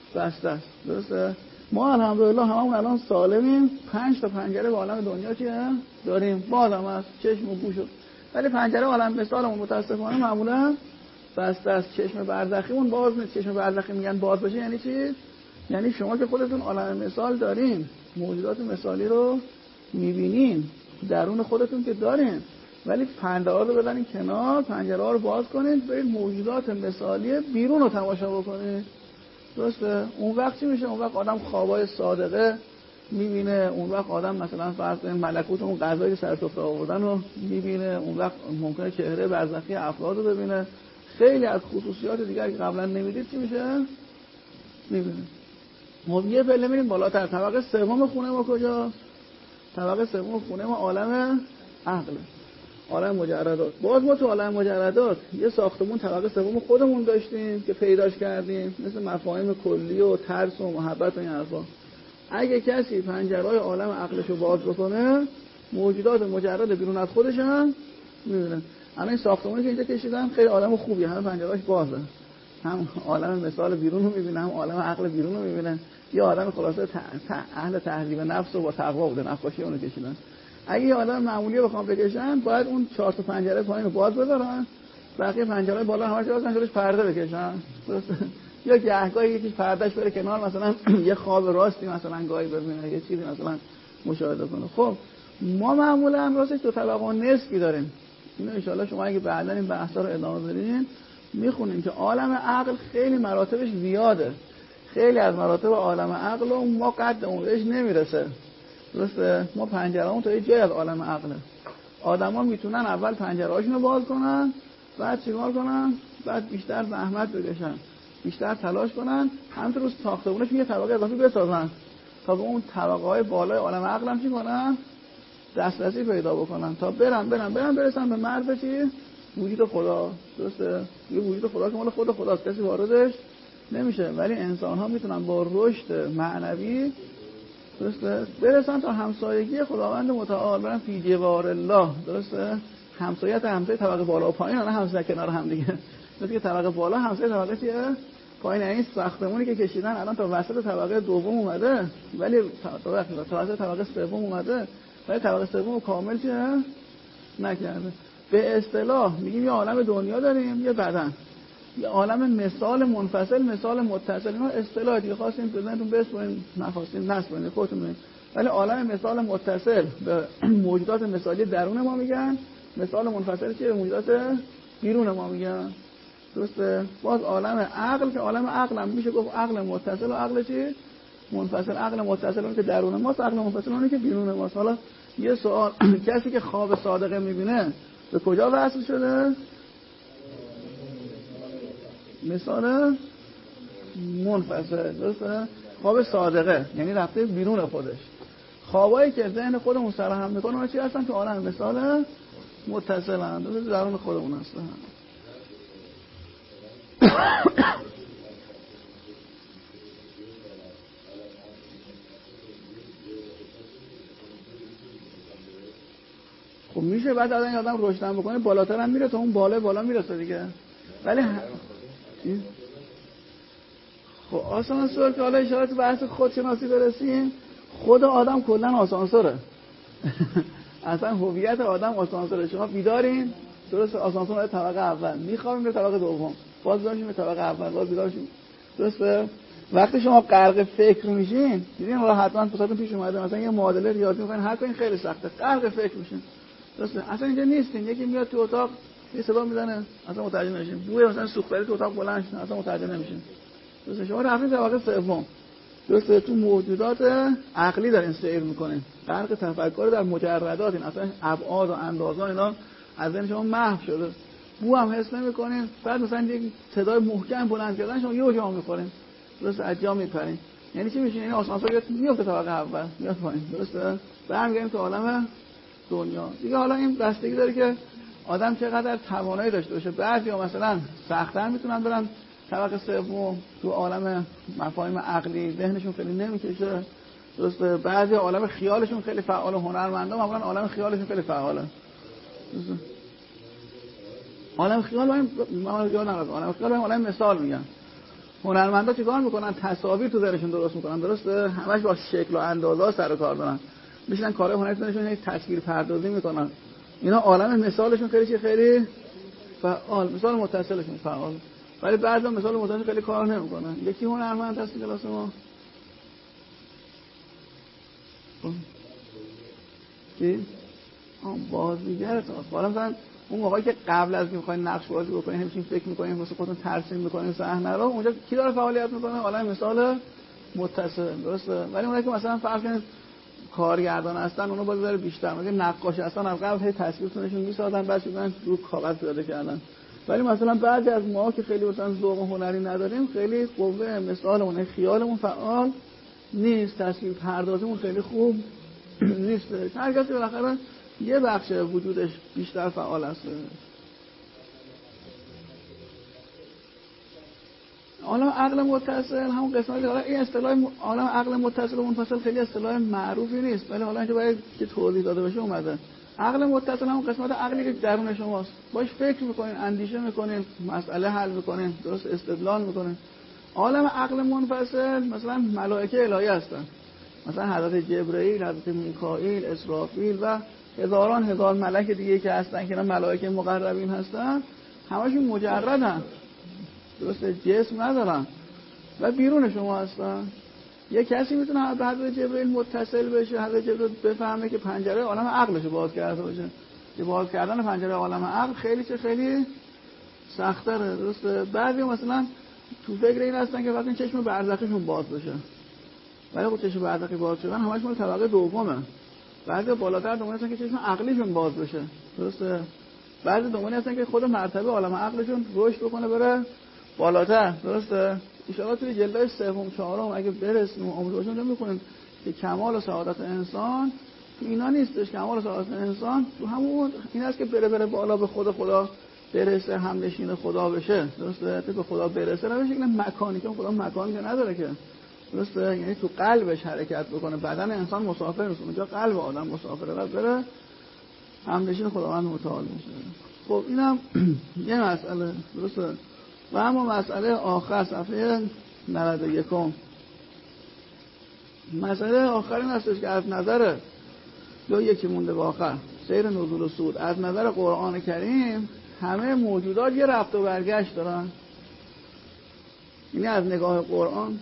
بسته است. درسته؟ ما الحمدلله هممون الان سالمیم، 5 تا پنجره به عالم دنیا چیه داریم، باز هم از چشم و گوش، ولی پنجره عالم مثالمون متاسفانه معمولا بسته است. چشم برزخیمون باز نیست. چشم برزخی میگن باز بشه یعنی چی؟ یعنی شما که خودتون عالم مثال دارین، موجودات مثالی رو میبینین، درون خودتون که دارین، ولی پنجره رو بزنین کنار، پنجره ها رو باز کنین، برید موجودات مثالی بیرون رو تماشا بکنین. درسته؟ اون وقت چی میشه؟ اون وقت آدم خوابای صادقه میبینه، اون وقت آدم مثلا فرض کنید ملکوت اون غذایی سر سفره آوردن رو میبینه، اون وقت ممکنه چهره برزخی افراد رو ببینه، خیلی از خصوصیات دیگر که قبلا نمیدید چی میشه؟ میبینه. ما یه پله میریم بالاتر، طبقه سوم خونه ما کجا؟ طبقه سوم خونه ما عالم عقل، عالم مجردات. باز ما تو عالم مجردات یه ساختمون طبقه سوم خودمون داشتیم که پیداش کردیم، مثل مفاهیم کلی و ترس و محبت و این حرفا. اگه کسی پنجره‌های عالم عقلشو باز بکنه، موجودات مجرد بیرون از خودش هم می‌بینه. الان این ساختمانی که اینجا کشیدن خیلی عالم خوبیه، همه پنجره‌اش بازه، هم عالم مثال بیرون رو می‌بینه، هم عالم عقل بیرون رو می‌بینه. یه آدم خلاصه اهل تهذیب نفس و با تقوا بوده، نقاشی اونو کشیدن. اگه یه آدم معمولی رو بخوام بکشن، باید اون 4 تا پنجره پایین رو باز بذارن، بقیه پنجره بالا همش بازن، جلوش پرده بکشن. یا گهگاهی یکیش پردهش بره کنار، مثلا یه خواب راستی مثلا گاهی ببینه، یه چیزی مثلا مشاهده کنه. خب ما معمولا راستش دو طبقه و نصفی داریم. اینو ان شاءالله شما اگه بعدا این بحثا رو ادامه بدین میخونین که عالم عقل خیلی مراتبش زیاده. خیلی از مراتب عالم عقل و ما قدمون بهش نمیرسه. درسته؟ ما پنجره‌مون تا یه جای از عالم عقله. آدما میتونن اول پنجره‌هاشون رو باز کنن، بعد چیکار کنن؟ بعد بیشتر زحمت بکشن، بیشتر تلاش کنن، همینطور رو ساختمونش یه طبقه اضافی بسازن تا به اون طبقه‌های بالای عالم عقل هم چی کنن؟ دسترسی پیدا بکنن تا برسن به مرز چی؟ وجود خدا. درسته؟ یه وجود خدا که مال خود خداست، کسی واردش نمیشه، ولی انسان‌ها میتونن با رشد معنوی درسته برسن تا همسایگی خداوند متعال، برن فی جوار الله. درسته؟ همسایت همسایه طبقه بالا و پایین، نه همسایه کنار هم دیگه. مثل که طبقه بالا همسایه طبقه چیه؟ پایین. این ساختمونی که کشیدن الان تا وسط طبقه دوم اومده، ولی تا وسط طبقه سوم اومده، ولی طبقه سوم کامل چیه؟ نکرده. به اصطلاح میگیم یه عالم دنیا داریم، یه بدن، یه عالم مثال منفصل، مثال متصل. اینا اصطلاحی دیگه خواستیم بزنتون بسپرین، نخواستیم نسپرین خودتون ببینید. ولی عالم مثال متصل به موجودات مثالی درون ما میگن، مثال منفصل چیه؟ موجودات بیرون ما میگن. درسته؟ باز عالم عقل که عالم عقل هم میشه گفت عقل متصل و عقل چی؟ منفصل. عقل متصل اون که درون ماست، عقل منفصل اون که بیرون ماست. حالا یه سوال، کسی که خواب صادقه میبینه به کجا وصل شده؟ مثال منفصل. درسته؟ خواب صادقه یعنی رفته بیرون خودش. خوابایی که ذهن خودمون سرهم میکنه اون چی هستن؟ تو عالم مثال متصل هم درسته؟ درون خودمون هستن. خب میشه بعد از این آدم رشد بکنه بالاتر هم میره، تا اون بالا میرسه دیگه. ولی خب آسانسور که حالا اشاره تو بحث خودشناسی برسیم، خود آدم کلا آسانسوره. اصلا هویت آدم آسانسوره. شما بیدارین، درست؟ آسانسور طبقه اول، میخوابیم به طبقه دوم، باز داشتیم به طبقه اول، باز بیدارشیم. درسته؟ وقتی شما غرق فکر میشین، دیدین حالا حتما پساتون پیش اومده مثلا یه معادله ریاضی میخواین حل کنین، خیلی سخته، غرق فکر میشین. درسته؟ اصلا اینجا نیستین، یکی میاد تو اتاق یه صدا میزنه، اصلا متوجه نمیشین. بوی مثلا سوختاری تو اتاق بلند شد، اصلا متوجه نمیشین. درسته؟ شما رفتین طبقه سوم. درسته؟ تو موجودات عقلی دارین سیر میکنین، غرق تفکر در مجردات، این اصلا ابعاد و اندازه اینا از ذهن شما محو شده. بو هم حس نمیکنین. بعد مثلا یک صدای محکم بلند کردن شما یهو جا میخورین. درسته؟ از جا میپرین. یعنی چی میشه؟ این آسانسور میفته طبقه اول، میاد پایین. درسته؟ برمیگردیم تو عالم دنیا دیگه. حالا این بستگی داره که آدم چقدر توانایی داشته باشه. بعضیا مثلا سخت‌تر میتونن برن طبقه سوم، تو عالم مفاهیم عقلی ذهنشون خیلی نمیکشه. درسته؟ بعضی عالم خیالشون خیلی فعال، هنرمندا معمولا عالم خیالشون خیلی فعاله. درسته؟ عالم خیال عالم خیال مثال میگن. هنرمندا چیکار میکنن؟ تصاویر تو ذهنشون درست میکنن، درسته؟ همش با شکل و اندازا سر کار دارن، میشن کارهای هنریشون یک تصویر پردازی میکنن. اینا عالم مثالشون خیلی فعال، مثال متصلشون فعال، ولی بعضا مثال متصل خیلی کار نمیکنن. یکی هنرمند هست کلاس ما چی؟ بازیگر حالا مثلا اون موقعی که قبل از که می‌خواید نقش بازی بکنید همین فکر می‌کنید واسه خودتون ترسیم می‌کنید صحنه رو، اونجا کی داره فعالیت می‌کنه؟ حالا مثال متصل، درسته؟ ولی اونایی که مثلا فرض کنید کارگردان هستن اونا باز داره بیشتر، مثلا نقاش هستن از قبل هی تصویرتونشون می‌سازن بعد شدن رو کاغذ پیاده کردن. ولی مثلا بعضی از ما که خیلی مثلا ذوق هنری نداریم، خیلی قوه مثالمون خیالمون فعال نیست، تصویر پردازیمون خیلی خوب نیست. هر کسی بالاخره یه بخش وجودش بیشتر فعال است. حالا عقل متصل همون قسمتی، حالا این اصطلاح حالا عقل متصل و منفصل خیلی اصطلاح معروفی نیست، ولی حالا اینجا باید که توضیح داده بشه اومده. عقل متصل همون قسمت عقلی که درون شماست، باش فکر میکنین، اندیشه میکنین، مسئله حل میکنین، درست استدلال میکنین. عالم عقل منفصل مثلا ملائکه الهی هستن، مثلا حضرت جبرئیل، حضرت میکائیل، اسرافیل و هزاران هزار ملک دیگه که هستن که اینا ملائکه مقربین هستن، همشون مجردن، درسته؟ جسم ندارن و بیرون شما هستن. یه کسی میتونه به حضرت جبرئیل متصل بشه، حضرت جبرئیل بفهمه که پنجره عالم عقلشو باز کرده باشه. که باز کردن پنجره عالم عقل خیلی سخت‌تره، درسته؟ بعضی مثلا تو فکر این هستن که وقتی چشم برزخیشون باز بشه، ولی خب چشم برزخی باز شدن همش مال طبقه دومه. بعضی بالاتر دنبال هستن که چشم عقلیشون باز بشه، درسته؟ بعضی دنبال هستن که خود مرتبه عالم عقلشون رشد بکنه بره بالاتر، درسته؟ ان شاءالله توی جلد سوم چهارم اگه برسیم آموزشون می‌کنیم که کمال و سعادت انسان تو اینا نیستش. کمال و سعادت انسان تو همون این است که بره بالا، به خدا برسه، همنشین خدا بشه، درسته؟ به خدا برسه نه به شکل مکانی، که خدا مکانی که نداره که، درسته؟ یعنی تو قلبش حرکت بکنه، بدن انسان مسافر نیست، اونجا قلب آدم مسافره و بره همنشین خداوند متعال میشه. خب اینم یه مسئله، درسته؟ و اما مسئله آخر صفحه 91 مسئله آخر این هستش که از نظر یکی مونده به آخر سیر نزول و صعود، از نظر قرآن کریم همه موجودات یه رفت و برگشت دارن. یعنی از نگاه قرآن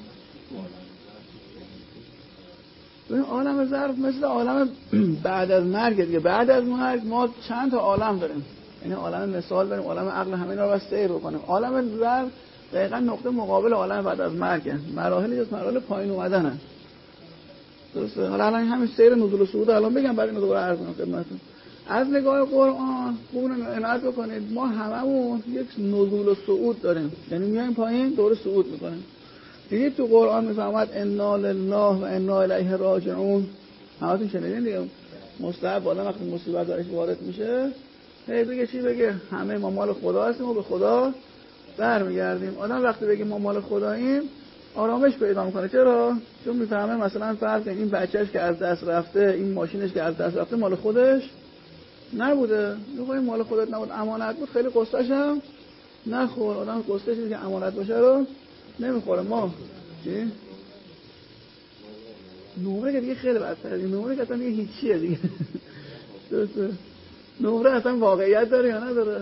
این عالم ظرف مثل عالم بعد از مرگ دیگه. بعد از مرگ ما چند تا عالم داریم، یعنی عالم مثال داریم، عالم عقل، همه اینا رو باید سیر بکنیم. عالم ظرف دقیقاً نقطه مقابل عالم بعد از مرگ، مراحلی از مراحل پایین اومدنه، درسته؟ حالا الان همین سیر نزول و صعود الان بگم، بعد اینو دوباره عرض کنم خدمتتون. از نگاه قرآن خوب عنایت بکنید، ما هممون یک نزول و صعود داریم، یعنی میایم پایین دوباره صعود میکنیم. دیدید تو قرآن میفرماد انا لله و انا الیه راجعون، همتون شنیدین دیگه. مستحب آدم وقتی مصیبت درش وارد میشه هی بگه چی؟ بگه همه ما مال خدا هستیم و به خدا برمیگردیم. آدم وقتی بگه ما مال خداییم آرامش پیدا میکنه. چرا؟ چون میفهمه مثلا فرض این بچهش که از دست رفته، این ماشینش که از دست رفته مال خودش نبوده. میگه مال خودت نبود، امانت بود، خیلی قصه‌ش هم نخور. آدم قصه‌ش که امانت باشه رو نمیخوره. ما چی؟ نمره که دیگه خیلی بدتره. نمره که اصلا دیگه هیچیه دیگه. درسته؟ نمره اصلا واقعیت داره یا نداره؟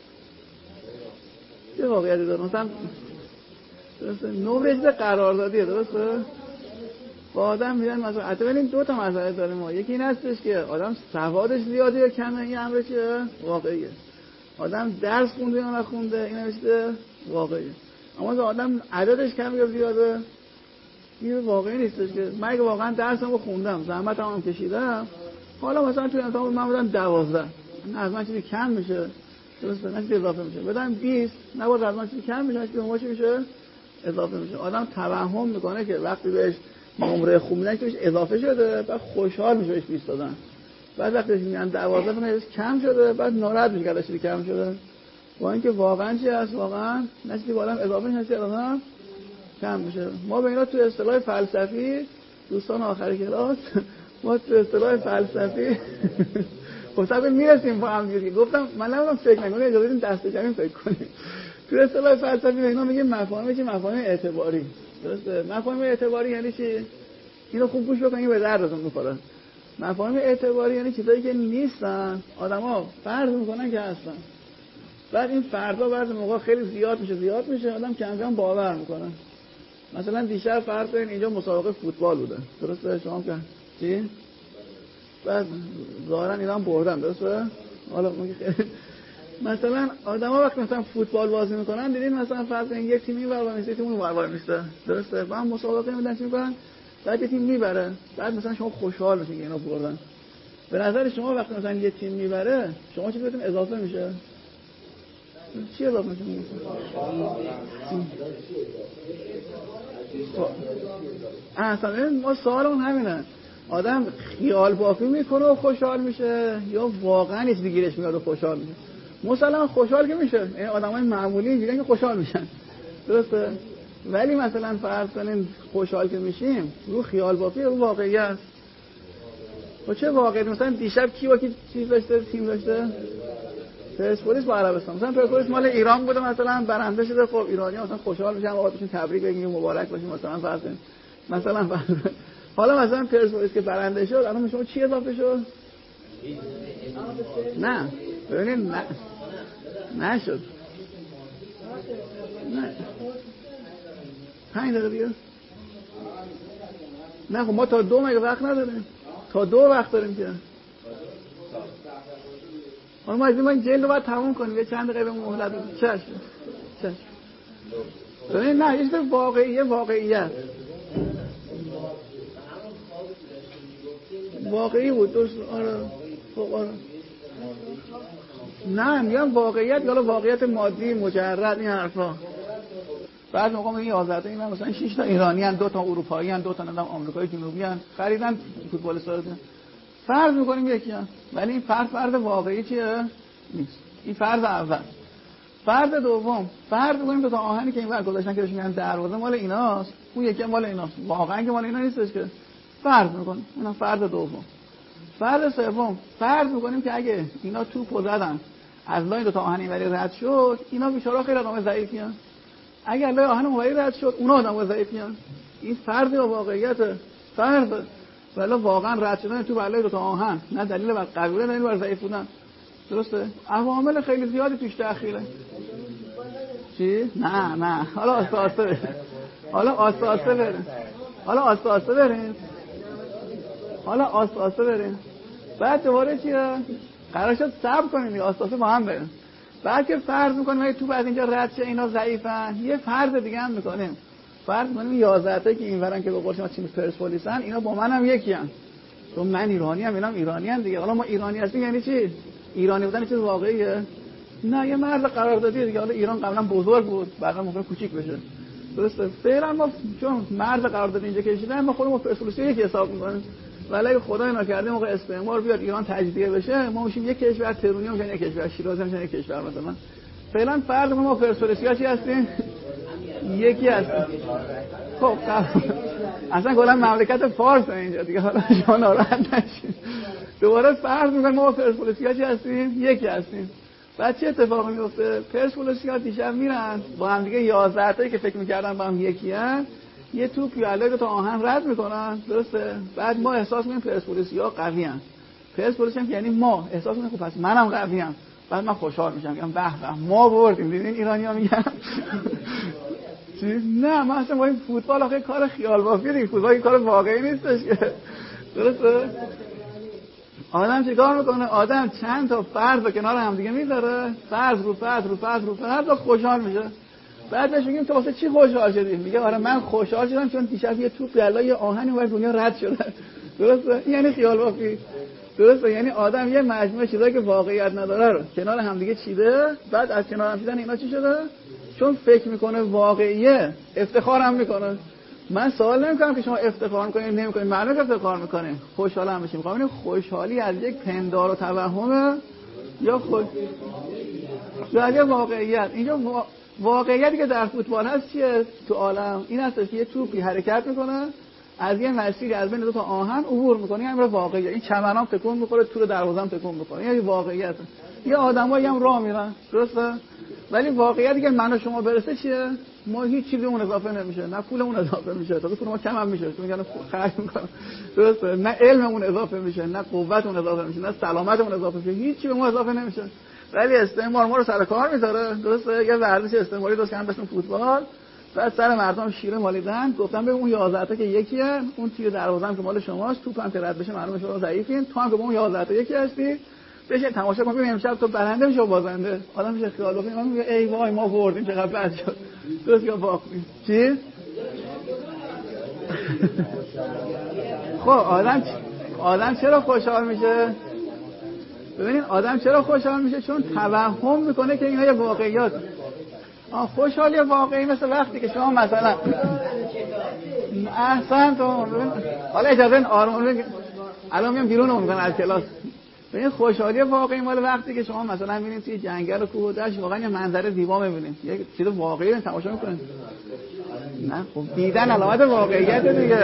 چه واقعیتی داره؟ مثلا درسته؟ نمره چیز قراردادیه، درسته؟ با آدم میدن مثلا حتی ببینید دو تا مسئله داریم ما. یکی این هستش که آدم سوادش زیاده یا کمه، این امر چیه؟ واقعیه. آدم درس خونده یا نخونده، این امر چیه؟ واقعیه. اما آدم عددش کم یا زیاده، این واقعی نیستش. که من اگه واقعا درسمو خوندم، زحمتم هم کشیدم، حالا مثلا توی امتحان من بدم 12، نه از من چیزی کم میشه، درسته؟ نه چیزی اضافه میشه. بدم 20، نه باز از من چیزی کم میشه، چیزی ما چی میشه؟ اضافه میشه. آدم توهم میکنه که وقتی بهش نمره خوب میدن که بهش اضافه شده، بعد خوشحال میشه بهش 20 دادن. بعد وقتی میگن 12 بهش کم شده، بعد ناراحت میشه که چیزی کم شده. با اینکه واقعا چی هست؟ واقعا نه چیزی بالام اضافه نشه، آدم کم میشه. ما به اینا تو اصطلاح فلسفی، دوستان آخر کلاس، ما تو اصطلاح فلسفی خب میرسیم با هم دیگه. گفتم من نمیدونم فکر نکنید، اجازه بدین دست جمعی فکر کنیم. تو اصطلاح فلسفی اینا میگه مفاهیم چی؟ مفاهیم اعتباری. درسته؟ مفاهیم اعتباری یعنی چی؟ اینو خوب گوش بکنید به دردتون میخوره. مفاهیم اعتباری یعنی چیزایی که نیستن، آدما فرض میکنن که هستن. بعد این فرضا بعضی موقع خیلی زیاد میشه، آدم کم کم باور میکنه. مثلا دیشب فرض کنین اینجا مسابقه فوتبال بوده. درسته؟ شما که چی؟ بعد ظاهرا اینا هم بردن. درسته؟ حالا مثلا آدما وقتی مثلا فوتبال بازی میکنن دیدین مثلا فرض کنین یک تیم اینور وای میسته، تیم اونور وای میسته. درسته؟ با هم مسابقه میدن چی میکنن؟ بعد یه تیم میبره، بعد مثلا شما خوشحال میشین که اینا بردن. به نظر شما وقتی مثلا یه تیم میبره، شما چی بهتون اضافه میشه؟ چی اضافه میشه؟ اصلا ما سوالمون همینه. آدم خیال بافی میکنه و خوشحال میشه یا واقعا یه چیزی گیرش میاد و خوشحال میشه؟ مثلا خوشحال که میشه، این آدمای معمولی اینجوریه که خوشحال میشن. درسته؟ ولی مثلا فرض کنین خوشحال که میشیم رو خیال بافی رو واقعیت. و چه واقعیت؟ مثلا دیشب کی با کی چیز داشته، تیم داشته؟ پرسپولیس با عربستان. مثلا پرسپولیس مال ایران بوده، مثلا برنده شده. خب ایرانی مثلا خوشحال میشن، آقاشون تبریک بگیم، مبارک باشیم. مثلا فرض کنین حالا مثلا پرسپولیس که برنده شد، الان شما چی اضافه شد؟ نه ببینید، نه شد. نه 5 دقیقه دیگه. نه خب ما تا 2 مگه وقت نداریم؟ تا 2 وقت داریم که. حالا ما از این جلد رو باید تموم کنیم، یه چند دقیقه به مهلت بدیم. چشم. ببین نه یه چیز واقعیت واقعی بود. درست. آره. خب آره. نه میگم واقعیت، یا واقعیت مادی مجرد، این حرفا. بعد موقع میگه 11 اینا مثلا 6 تا ایرانی ان، 2 تا اروپایی ان، 2 تا نمیدونم آمریکایی جنوبی ان، خریدن فوتبالیستا رو. فرض می‌کنیم یکی ان، ولی این فرض واقعی چیه؟ نیست. این فرض اول. فرض دوم، فرض می‌کنیم که تا آهنی که اینور گذاشتن که بهش میگن دروازه مال ایناست، اون یکی مال ایناست. واقعا که مال اینا نیستش که. فرض می‌کنیم. اینا فرض دوم. فرض سوم، فرض می‌کنیم که اگه اینا توپو زدن از لای 2 تا آهن اینوری رد شد، اینا بیچاره‌ها خیلی آدم ضعیفیان. اگه لای آهن اونوری رد شد، اونا آدم ضعیفیان. این فرض یا واقعیت؟ فرض. ولی واقعا رد شدن تو بالای 2 تا آهن نه دلیل بر قوی، دلیل بر ضعیف بودن. درسته؟ عوامل خیلی زیادی توش دخیله. چی؟ نه حالا آسته بریم. بعد دوباره چیه؟ قرار شد صبر کنیم دیگه، آسته با هم بریم. بعد که فرض میکنیم اگه توپ از اینجا رد شه اینا ضعیفن، یه فرض دیگه هم میکنیم. فرض میکنیم 11 تا که اینورن که به قول شما تیم پرسپولیسن، اینا با منم یکی ان. چون من ایرانی ام، اینام ایرانی ان دیگه. حالا ما ایرانی هستیم یعنی چی؟ ایرانی بودن چیز واقعیه؟ نه، یه مرز قراردادی دیگه. حالا ایران قبلا بزرگ بود، بعدا ممکنه کوچیک بشه. درسته؟ فعلا ما چون مرز قراردادی اینجا کشیدن، ما خودمون پرسپولیس یکی حساب میکنیم. ولی اگه خدای نکرده موقع استعمار بیاد ایران تجزیه بشه، ما میشیم یک کشور، ترونی میشن یک کشور، شیراز میشن یک کشور مثلا. فعلا فرض ما پرسپولیسیا چی هستیم؟ یکی هستیم. خب اصلا کلا مملکت فارس اینجا دیگه، حالا شما ناراحت نشید. دوباره فرض میکنیم ما پرسپولیسیا چی هستیم؟ یکی هستیم. بعد چه اتفاقی میفته؟ پرسپولیسیا دیشب میرن با هم دیگه 11 تایی که فکر میکردن با هم یکی ان، یه توپ یا علیه 2 تا آهن رد میکنن. درسته؟ بعد ما احساس میکنیم پرسپولیسیا قوی ان. پرسپولیس هم یعنی ما احساس میکنیم خب پس منم قوی ام. بعد من خوشحال میشم، میگم به به ما بردیم. دیدین ایرانی‌ها میگن نه من اصلا با این فوتبال آخه کار خیال بافیه دیگه، فوتبال این کار واقعی نیستش که. درسته؟ آدم چیکار میکنه؟ آدم چند تا فرض کنار هم دیگه میذاره، فرض رو فرض خوشحال میشه. بعد بهش میگیم تو واسه چی خوشحال شدی؟ میگه آره من خوشحال شدم چون دیشب یه توپ بالای آهن اون دنیا رد شده. درسته؟ یعنی خیال بافی. درسته؟ یعنی آدم یه مجموعه چیزایی که واقعیت نداره رو کنار هم دیگه چیده، بعد از کنار هم چیدن اینا چی شده؟ چون فکر میکنه واقعیه، افتخارم میکنه. من سوال نمیکنم که شما افتخار میکنید نمیکنید، معلومه که افتخار میکنید، خوشحال هم میشیم. میخوام خوشحالی از یک پندار و توهمه یا یا واقعیت؟ اینجا واقعیتی که در فوتبال هست چیه تو عالم؟ این هست که یه توپی حرکت میکنه از یه مسیری از بین 2 تا آهن عبور میکنه، این امر واقعیه. این چمنام تکون میخوره، تور دروازه‌ام تکون میخوره، این واقعیت. یه آدمایی هم راه میرن. درسته؟ ولی واقعیتی که من و شما برسه چیه؟ ما هیچ چیزی اون اضافه نمیشه، نه پولمون اضافه میشه، تا پول ما کم هم میشه، چون میگن خرج میکنم، درسته؟ نه علممون اضافه میشه، نه قوتمون اضافه میشه، نه سلامتمون اضافه میشه، هیچی به ما اضافه نمیشه. ولی استعمار ما رو سر کار میذاره، درسته؟ یه ورزش استعماری درست کردن به اسم فوتبال، بعد سر مردم شیره مالیدن، گفتن به اون 11 تا که یکیه، اون تیر دروازه هم که مال شماست، توپ هم که رد بشه معلومه شما ضعیفین، تو هم که با اون 11 تا یکی هستی، بشه تماشا کن ببین امشب تو برنده میشه بازنده. آدم میشه خیال بکنه من میگه ای وای ما بردیم چقدر بد شد، درست یا باختیم. چی؟ خب آدم چرا خوشحال میشه؟ ببینید آدم چرا خوشحال میشه؟ چون توهم میکنه که اینا یه واقعیات. خوشحالی واقعی مثل وقتی که شما مثلا احسن تو حالا اجازه این آروم بگید الان میام بیرون میکنم از کلاس. ببین خوشحالی واقعی مال وقتی که شما مثلا میبینید توی جنگل و کوه و دشت واقعا یه منظره زیبا میبینید، یه چیز واقعی رو تماشا میکنید. نه خب دیدن علامت واقعیت دیگه.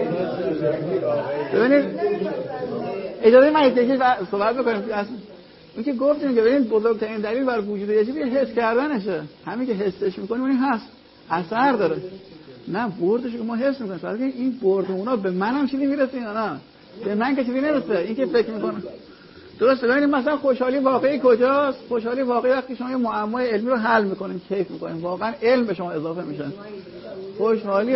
ببینید اجازه من یکی صحبت بکنیم. اون که گفتیم که ببینید بزرگترین دلیل بر وجود یه چیزی حس کردنشه. همین که حسش میکنیم اون هست، اثر داره. نه بردش که ما حس میکنیم، فقط این برد اونا به منم چیزی میرسه یا نه؟ به من که چیزی نمیرسه. این که فکر میکنه درسته. ببینید مثلا خوشحالی واقعی کجاست؟ خوشحالی واقعی وقتی شما یه معمای علمی رو حل میکنین، کیف میکنین، واقعا علم به شما اضافه میشه. خوشحالی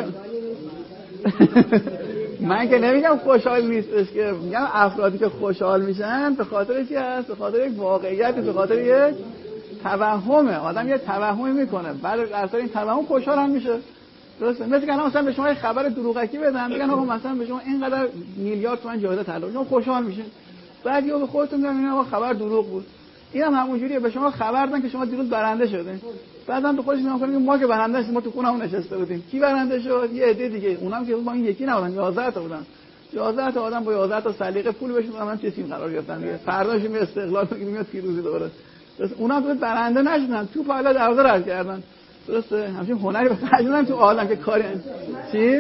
من که نمیگم خوشحال نیستش، که میگم افرادی که خوشحال میشن به خاطر چی هست؟ به خاطر یک واقعیت، به خاطر یک توهمه. آدم یه توهمی میکنه، بعد از اثر این توهم خوشحال هم میشه. درسته؟ مثل که مثلا به شما یه خبر دروغکی بدن، بگن آقا مثلا به شما اینقدر میلیارد تومان جایزه طلا، شما خوشحال میشین. بعد یهو به خودتون میگن اینا آقا خبر دروغ بود. اینم همونجوریه، به شما خبر دادن که شما دیروز برنده شدین. بعدم تو خودش میگن ما که برنده شدیم، ما تو خونمون نشسته بودیم. کی برنده شد؟ یه عده دیگه. اونم که با این یکی نبودن، 11 تا بودن. 11 تا آدم با 11 تا سلیقه پول بهشون دادن، چه تیم قرار گرفتن دیگه. فرداش می استقلال میاد پیروزی دوباره. درست اونم تو برنده نشدن، تو پالا دروازه رد کردن. درسته؟ همین هنری به خرج دادن تو عالم که کاری چی؟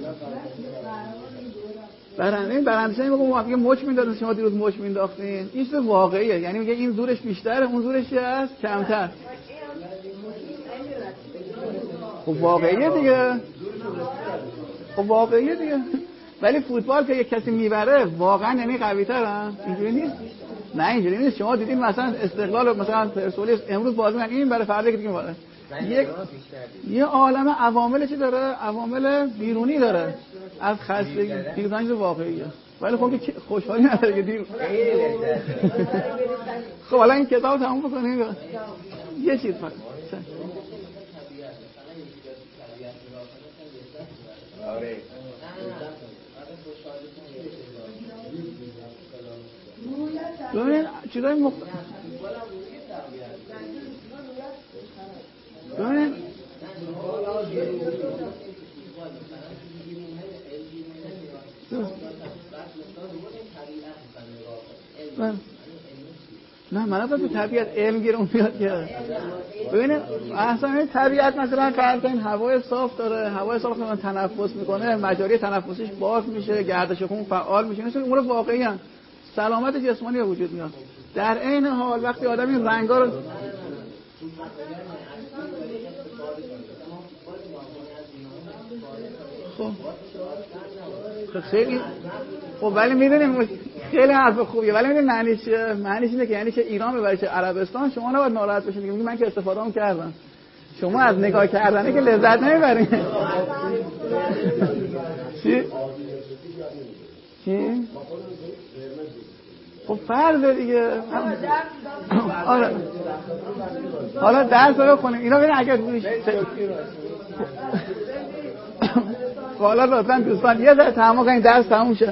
برنده میگه میگه مچ میندازن، شما دیروز مچ مینداختین. این چیز واقعیه، یعنی میگه این زورش بیشتره، اون زورش هست کمتر. خب واقعیه دیگه. خب واقعیه دیگه. ولی فوتبال که یک کسی میبره واقعا یعنی قوی‌تره؟ اینجوری نیست. نه اینجوری نیست. شما دیدین مثلا استقلال مثلا پرسپولیس امروز بازی می‌کنن، این برای فردا که دیگه می‌بره. یه عالمه عوامل چی داره؟ عوامل بیرونی داره. از خستگی، دیدن واقعیه. ولی خب که خوشحالی نداره که دیر. خب حالا این کتاب تموم بکنیم. یه چیز فقط. آره. ببین چیزای ببین نه من تو طبیعت علم گیرم میاد که ببینید اصلا طبیعت مثلا فرض کنین هوای صاف داره، هوای صاف که تنفس میکنه مجاری تنفسیش باز میشه، گردش خون فعال میشه، مثلا امور واقعی ان، سلامت جسمانی به وجود میاد. در عین حال وقتی آدم این رنگا رو خب خیلی خب ولی میدونیم خیلی حرف خوبیه، ولی میدونیم معنیش چیه؟ معنیش اینه که یعنی که ایران ببره چه عربستان شما نباید ناراحت بشید. میگم من که استفادهام کردم، شما از نگاه کردنه که لذت نمیبرید. چی؟ خب فرض دیگه. آره. حالا درس رو کنیم. اینا ببین اگر حالا لطفاً دوستان یه ذره تحمل کنید درس تموم شه.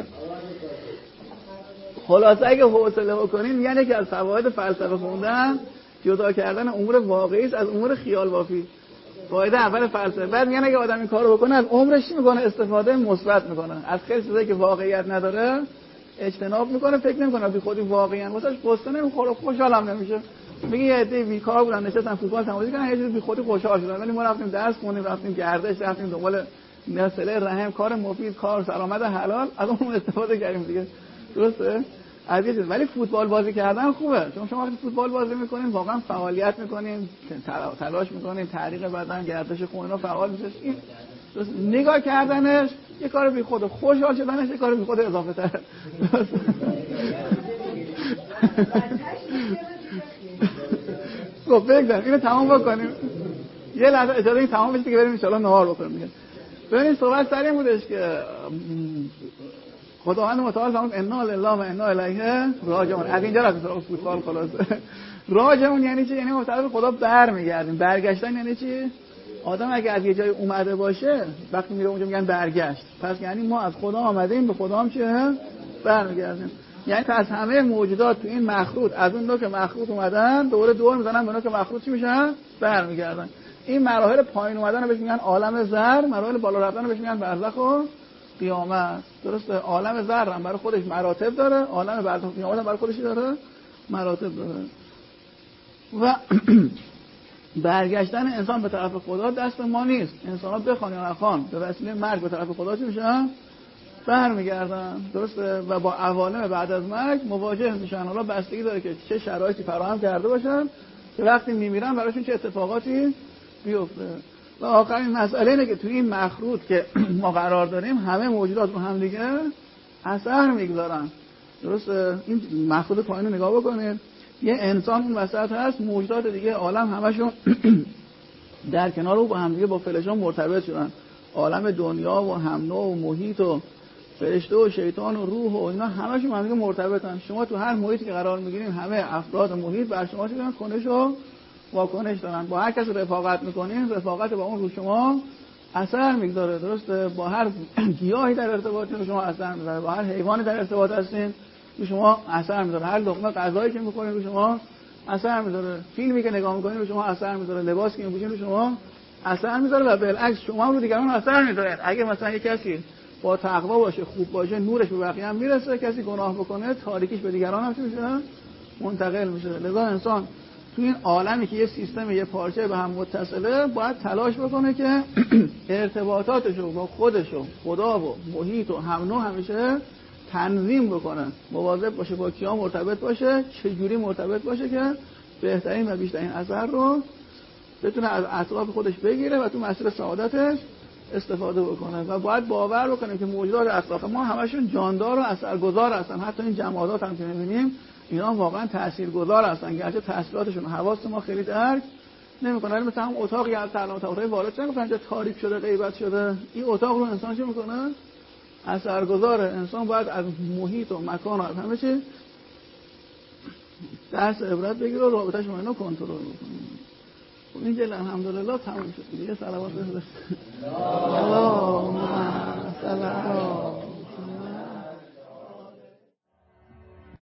خلاصه اگه حوصله بکنین یعنی که از فواید فلسفه خوندن جدا کردن امور واقعی است از امور خیال بافی. فایده اول فلسفه. بعد میگن اگه آدم این کارو بکنه از عمرش میکنه استفاده مثبت میکنه، از خیلی چیزایی که واقعیت نداره اجتناب میکنه، فکر نمیکنه بی خودی واقعیان واسش پست نمیخوره، خوشحالم نمیشه. میگه یه عده بیکار بودن نشستن فوتبال تماشا کردن، یه چیز بی خودی خوشحال شدن، ولی ما رفتیم درس خوندیم، رفتیم گردش، رفتیم دنبال مسئله رحم، کار مفید، کار سلامت حلال، از اون استفاده کردیم دیگه. درسته؟ ولی فوتبال بازی کردن خوبه، چون شما وقتی فوتبال بازی میکنین واقعا فعالیت میکنین، تلاش میکنین، تحریک بدن، گردش خون اینا فعال میشه. این نگاه کردنش یه کار بی خود، خوشحال شدنش یه کار بی خود اضافه تر. خب بگذاریم اینو تمام بکنیم، یه لحظه اجازه این تمام بشه که بریم ان شاء الله نهار بخوریم دیگه. ببینید صحبت سر این بودش که خداوند متعال فرمود انا لله و انا الیه راجعون. از اینجا رفت سراغ فوتبال خلاصه. راجعون یعنی چی؟ یعنی به طرف خدا برمیگردیم. برگشتن یعنی چی؟ آدم اگه از یه جای اومده باشه وقتی میره اونجا میگن برگشت، پس یعنی ما از خدا آمدیم، به خدا هم چه برمیگردیم. یعنی پس همه موجودات تو این مخلوط از اون نوع که مخلوط اومدن دوره دور میزنن به نوع که مخلوط چی میشن؟ برمیگردن. این مراحل پایین اومدن رو بهش میگن عالم ذر، مراحل بالا رفتن رو بهش میگن برزخ و قیامت. درسته؟ عالم ذر هم برای خودش مراتب داره، عالم برزخ و قیامت هم برای خودش داره مراتب داره. و برگشتن انسان به طرف خدا دست ما نیست. انسان‌ها بخوان یا نخوان به وسیله مرگ به طرف خدا چی میشن؟ برمیگردن. درسته؟ و با عوالم بعد از مرگ مواجه میشن. حالا بستگی داره که چه شرایطی فراهم کرده باشن که وقتی میمیرن براشون چه اتفاقاتی بیفته. و آخرین مسئله اینه که توی این مخلوط که ما قرار داریم همه موجودات رو هم دیگه اثر میگذارن. درسته؟ این مخلوط پایین رو نگاه بکنید، یه انسان اون وسط هست، موجودات دیگه عالم همشون در کنار او با هم دیگه با فلشان مرتبط شدن. عالم دنیا و هم نوع و محیط و فرشته و شیطان و روح و اینا همشون با هم دیگه مرتبطن. شما تو هر محیطی که قرار میگیرین همه افراد محیط بر شما چه دارن؟ کنش و واکنش دارن. با هر کسی رفاقت میکنین رفاقت با اون رو شما اثر میگذاره. درسته؟ با هر گیاهی در ارتباطین رو شما اثر میذاره، با هر حیوانی در ارتباط هستین رو شما اثر میذاره، هر لقمه غذایی که میخورین رو شما اثر میذاره، فیلمی که نگاه میکنین رو شما اثر میذاره، لباسی که میپوشین رو شما اثر میذاره و بالعکس شما هم رو دیگران اثر میذاره. اگه مثلا یک کسی با تقوا باشه، خوب باشه، نورش به بقیه هم میرسه، کسی گناه بکنه تاریکیش به دیگران هم میشه منتقل میشه. لذا انسان تو این عالمی که یه سیستم یه پارچه به هم متصله باید تلاش بکنه که ارتباطاتشو با خودشو، خدا و محیط و هم نوع همیشه تنظیم بکنه، مواظب باشه با کیا مرتبط باشه، چه جوری مرتبط باشه که بهترین و بیشترین اثر رو بتونه از اطراف خودش بگیره و تو مسیر سعادتش استفاده بکنه. و باید باور بکنه که موجودات اطراف ما همشون جاندار و اثرگذار هستن. حتی این جمادات هم که می‌بینیم اینا واقعا تاثیرگذار هستن، گرچه تاثیراتشون حواس ما خیلی درک نمی‌کنه. ولی مثلا اون اتاقی از اتاقای وارد شدن گفتن که تاریک شده، غیبت شده، این اتاق رو انسان چه می‌کنه؟ اثرگذاره. انسان باید از محیط و مکان و همه چی درس عبرت بگیره و رابطه‌اش با اینا کنترل بکنه. خب این جل الحمدلله تموم شد دیگه. صلوات بفرست. اللهم صل علی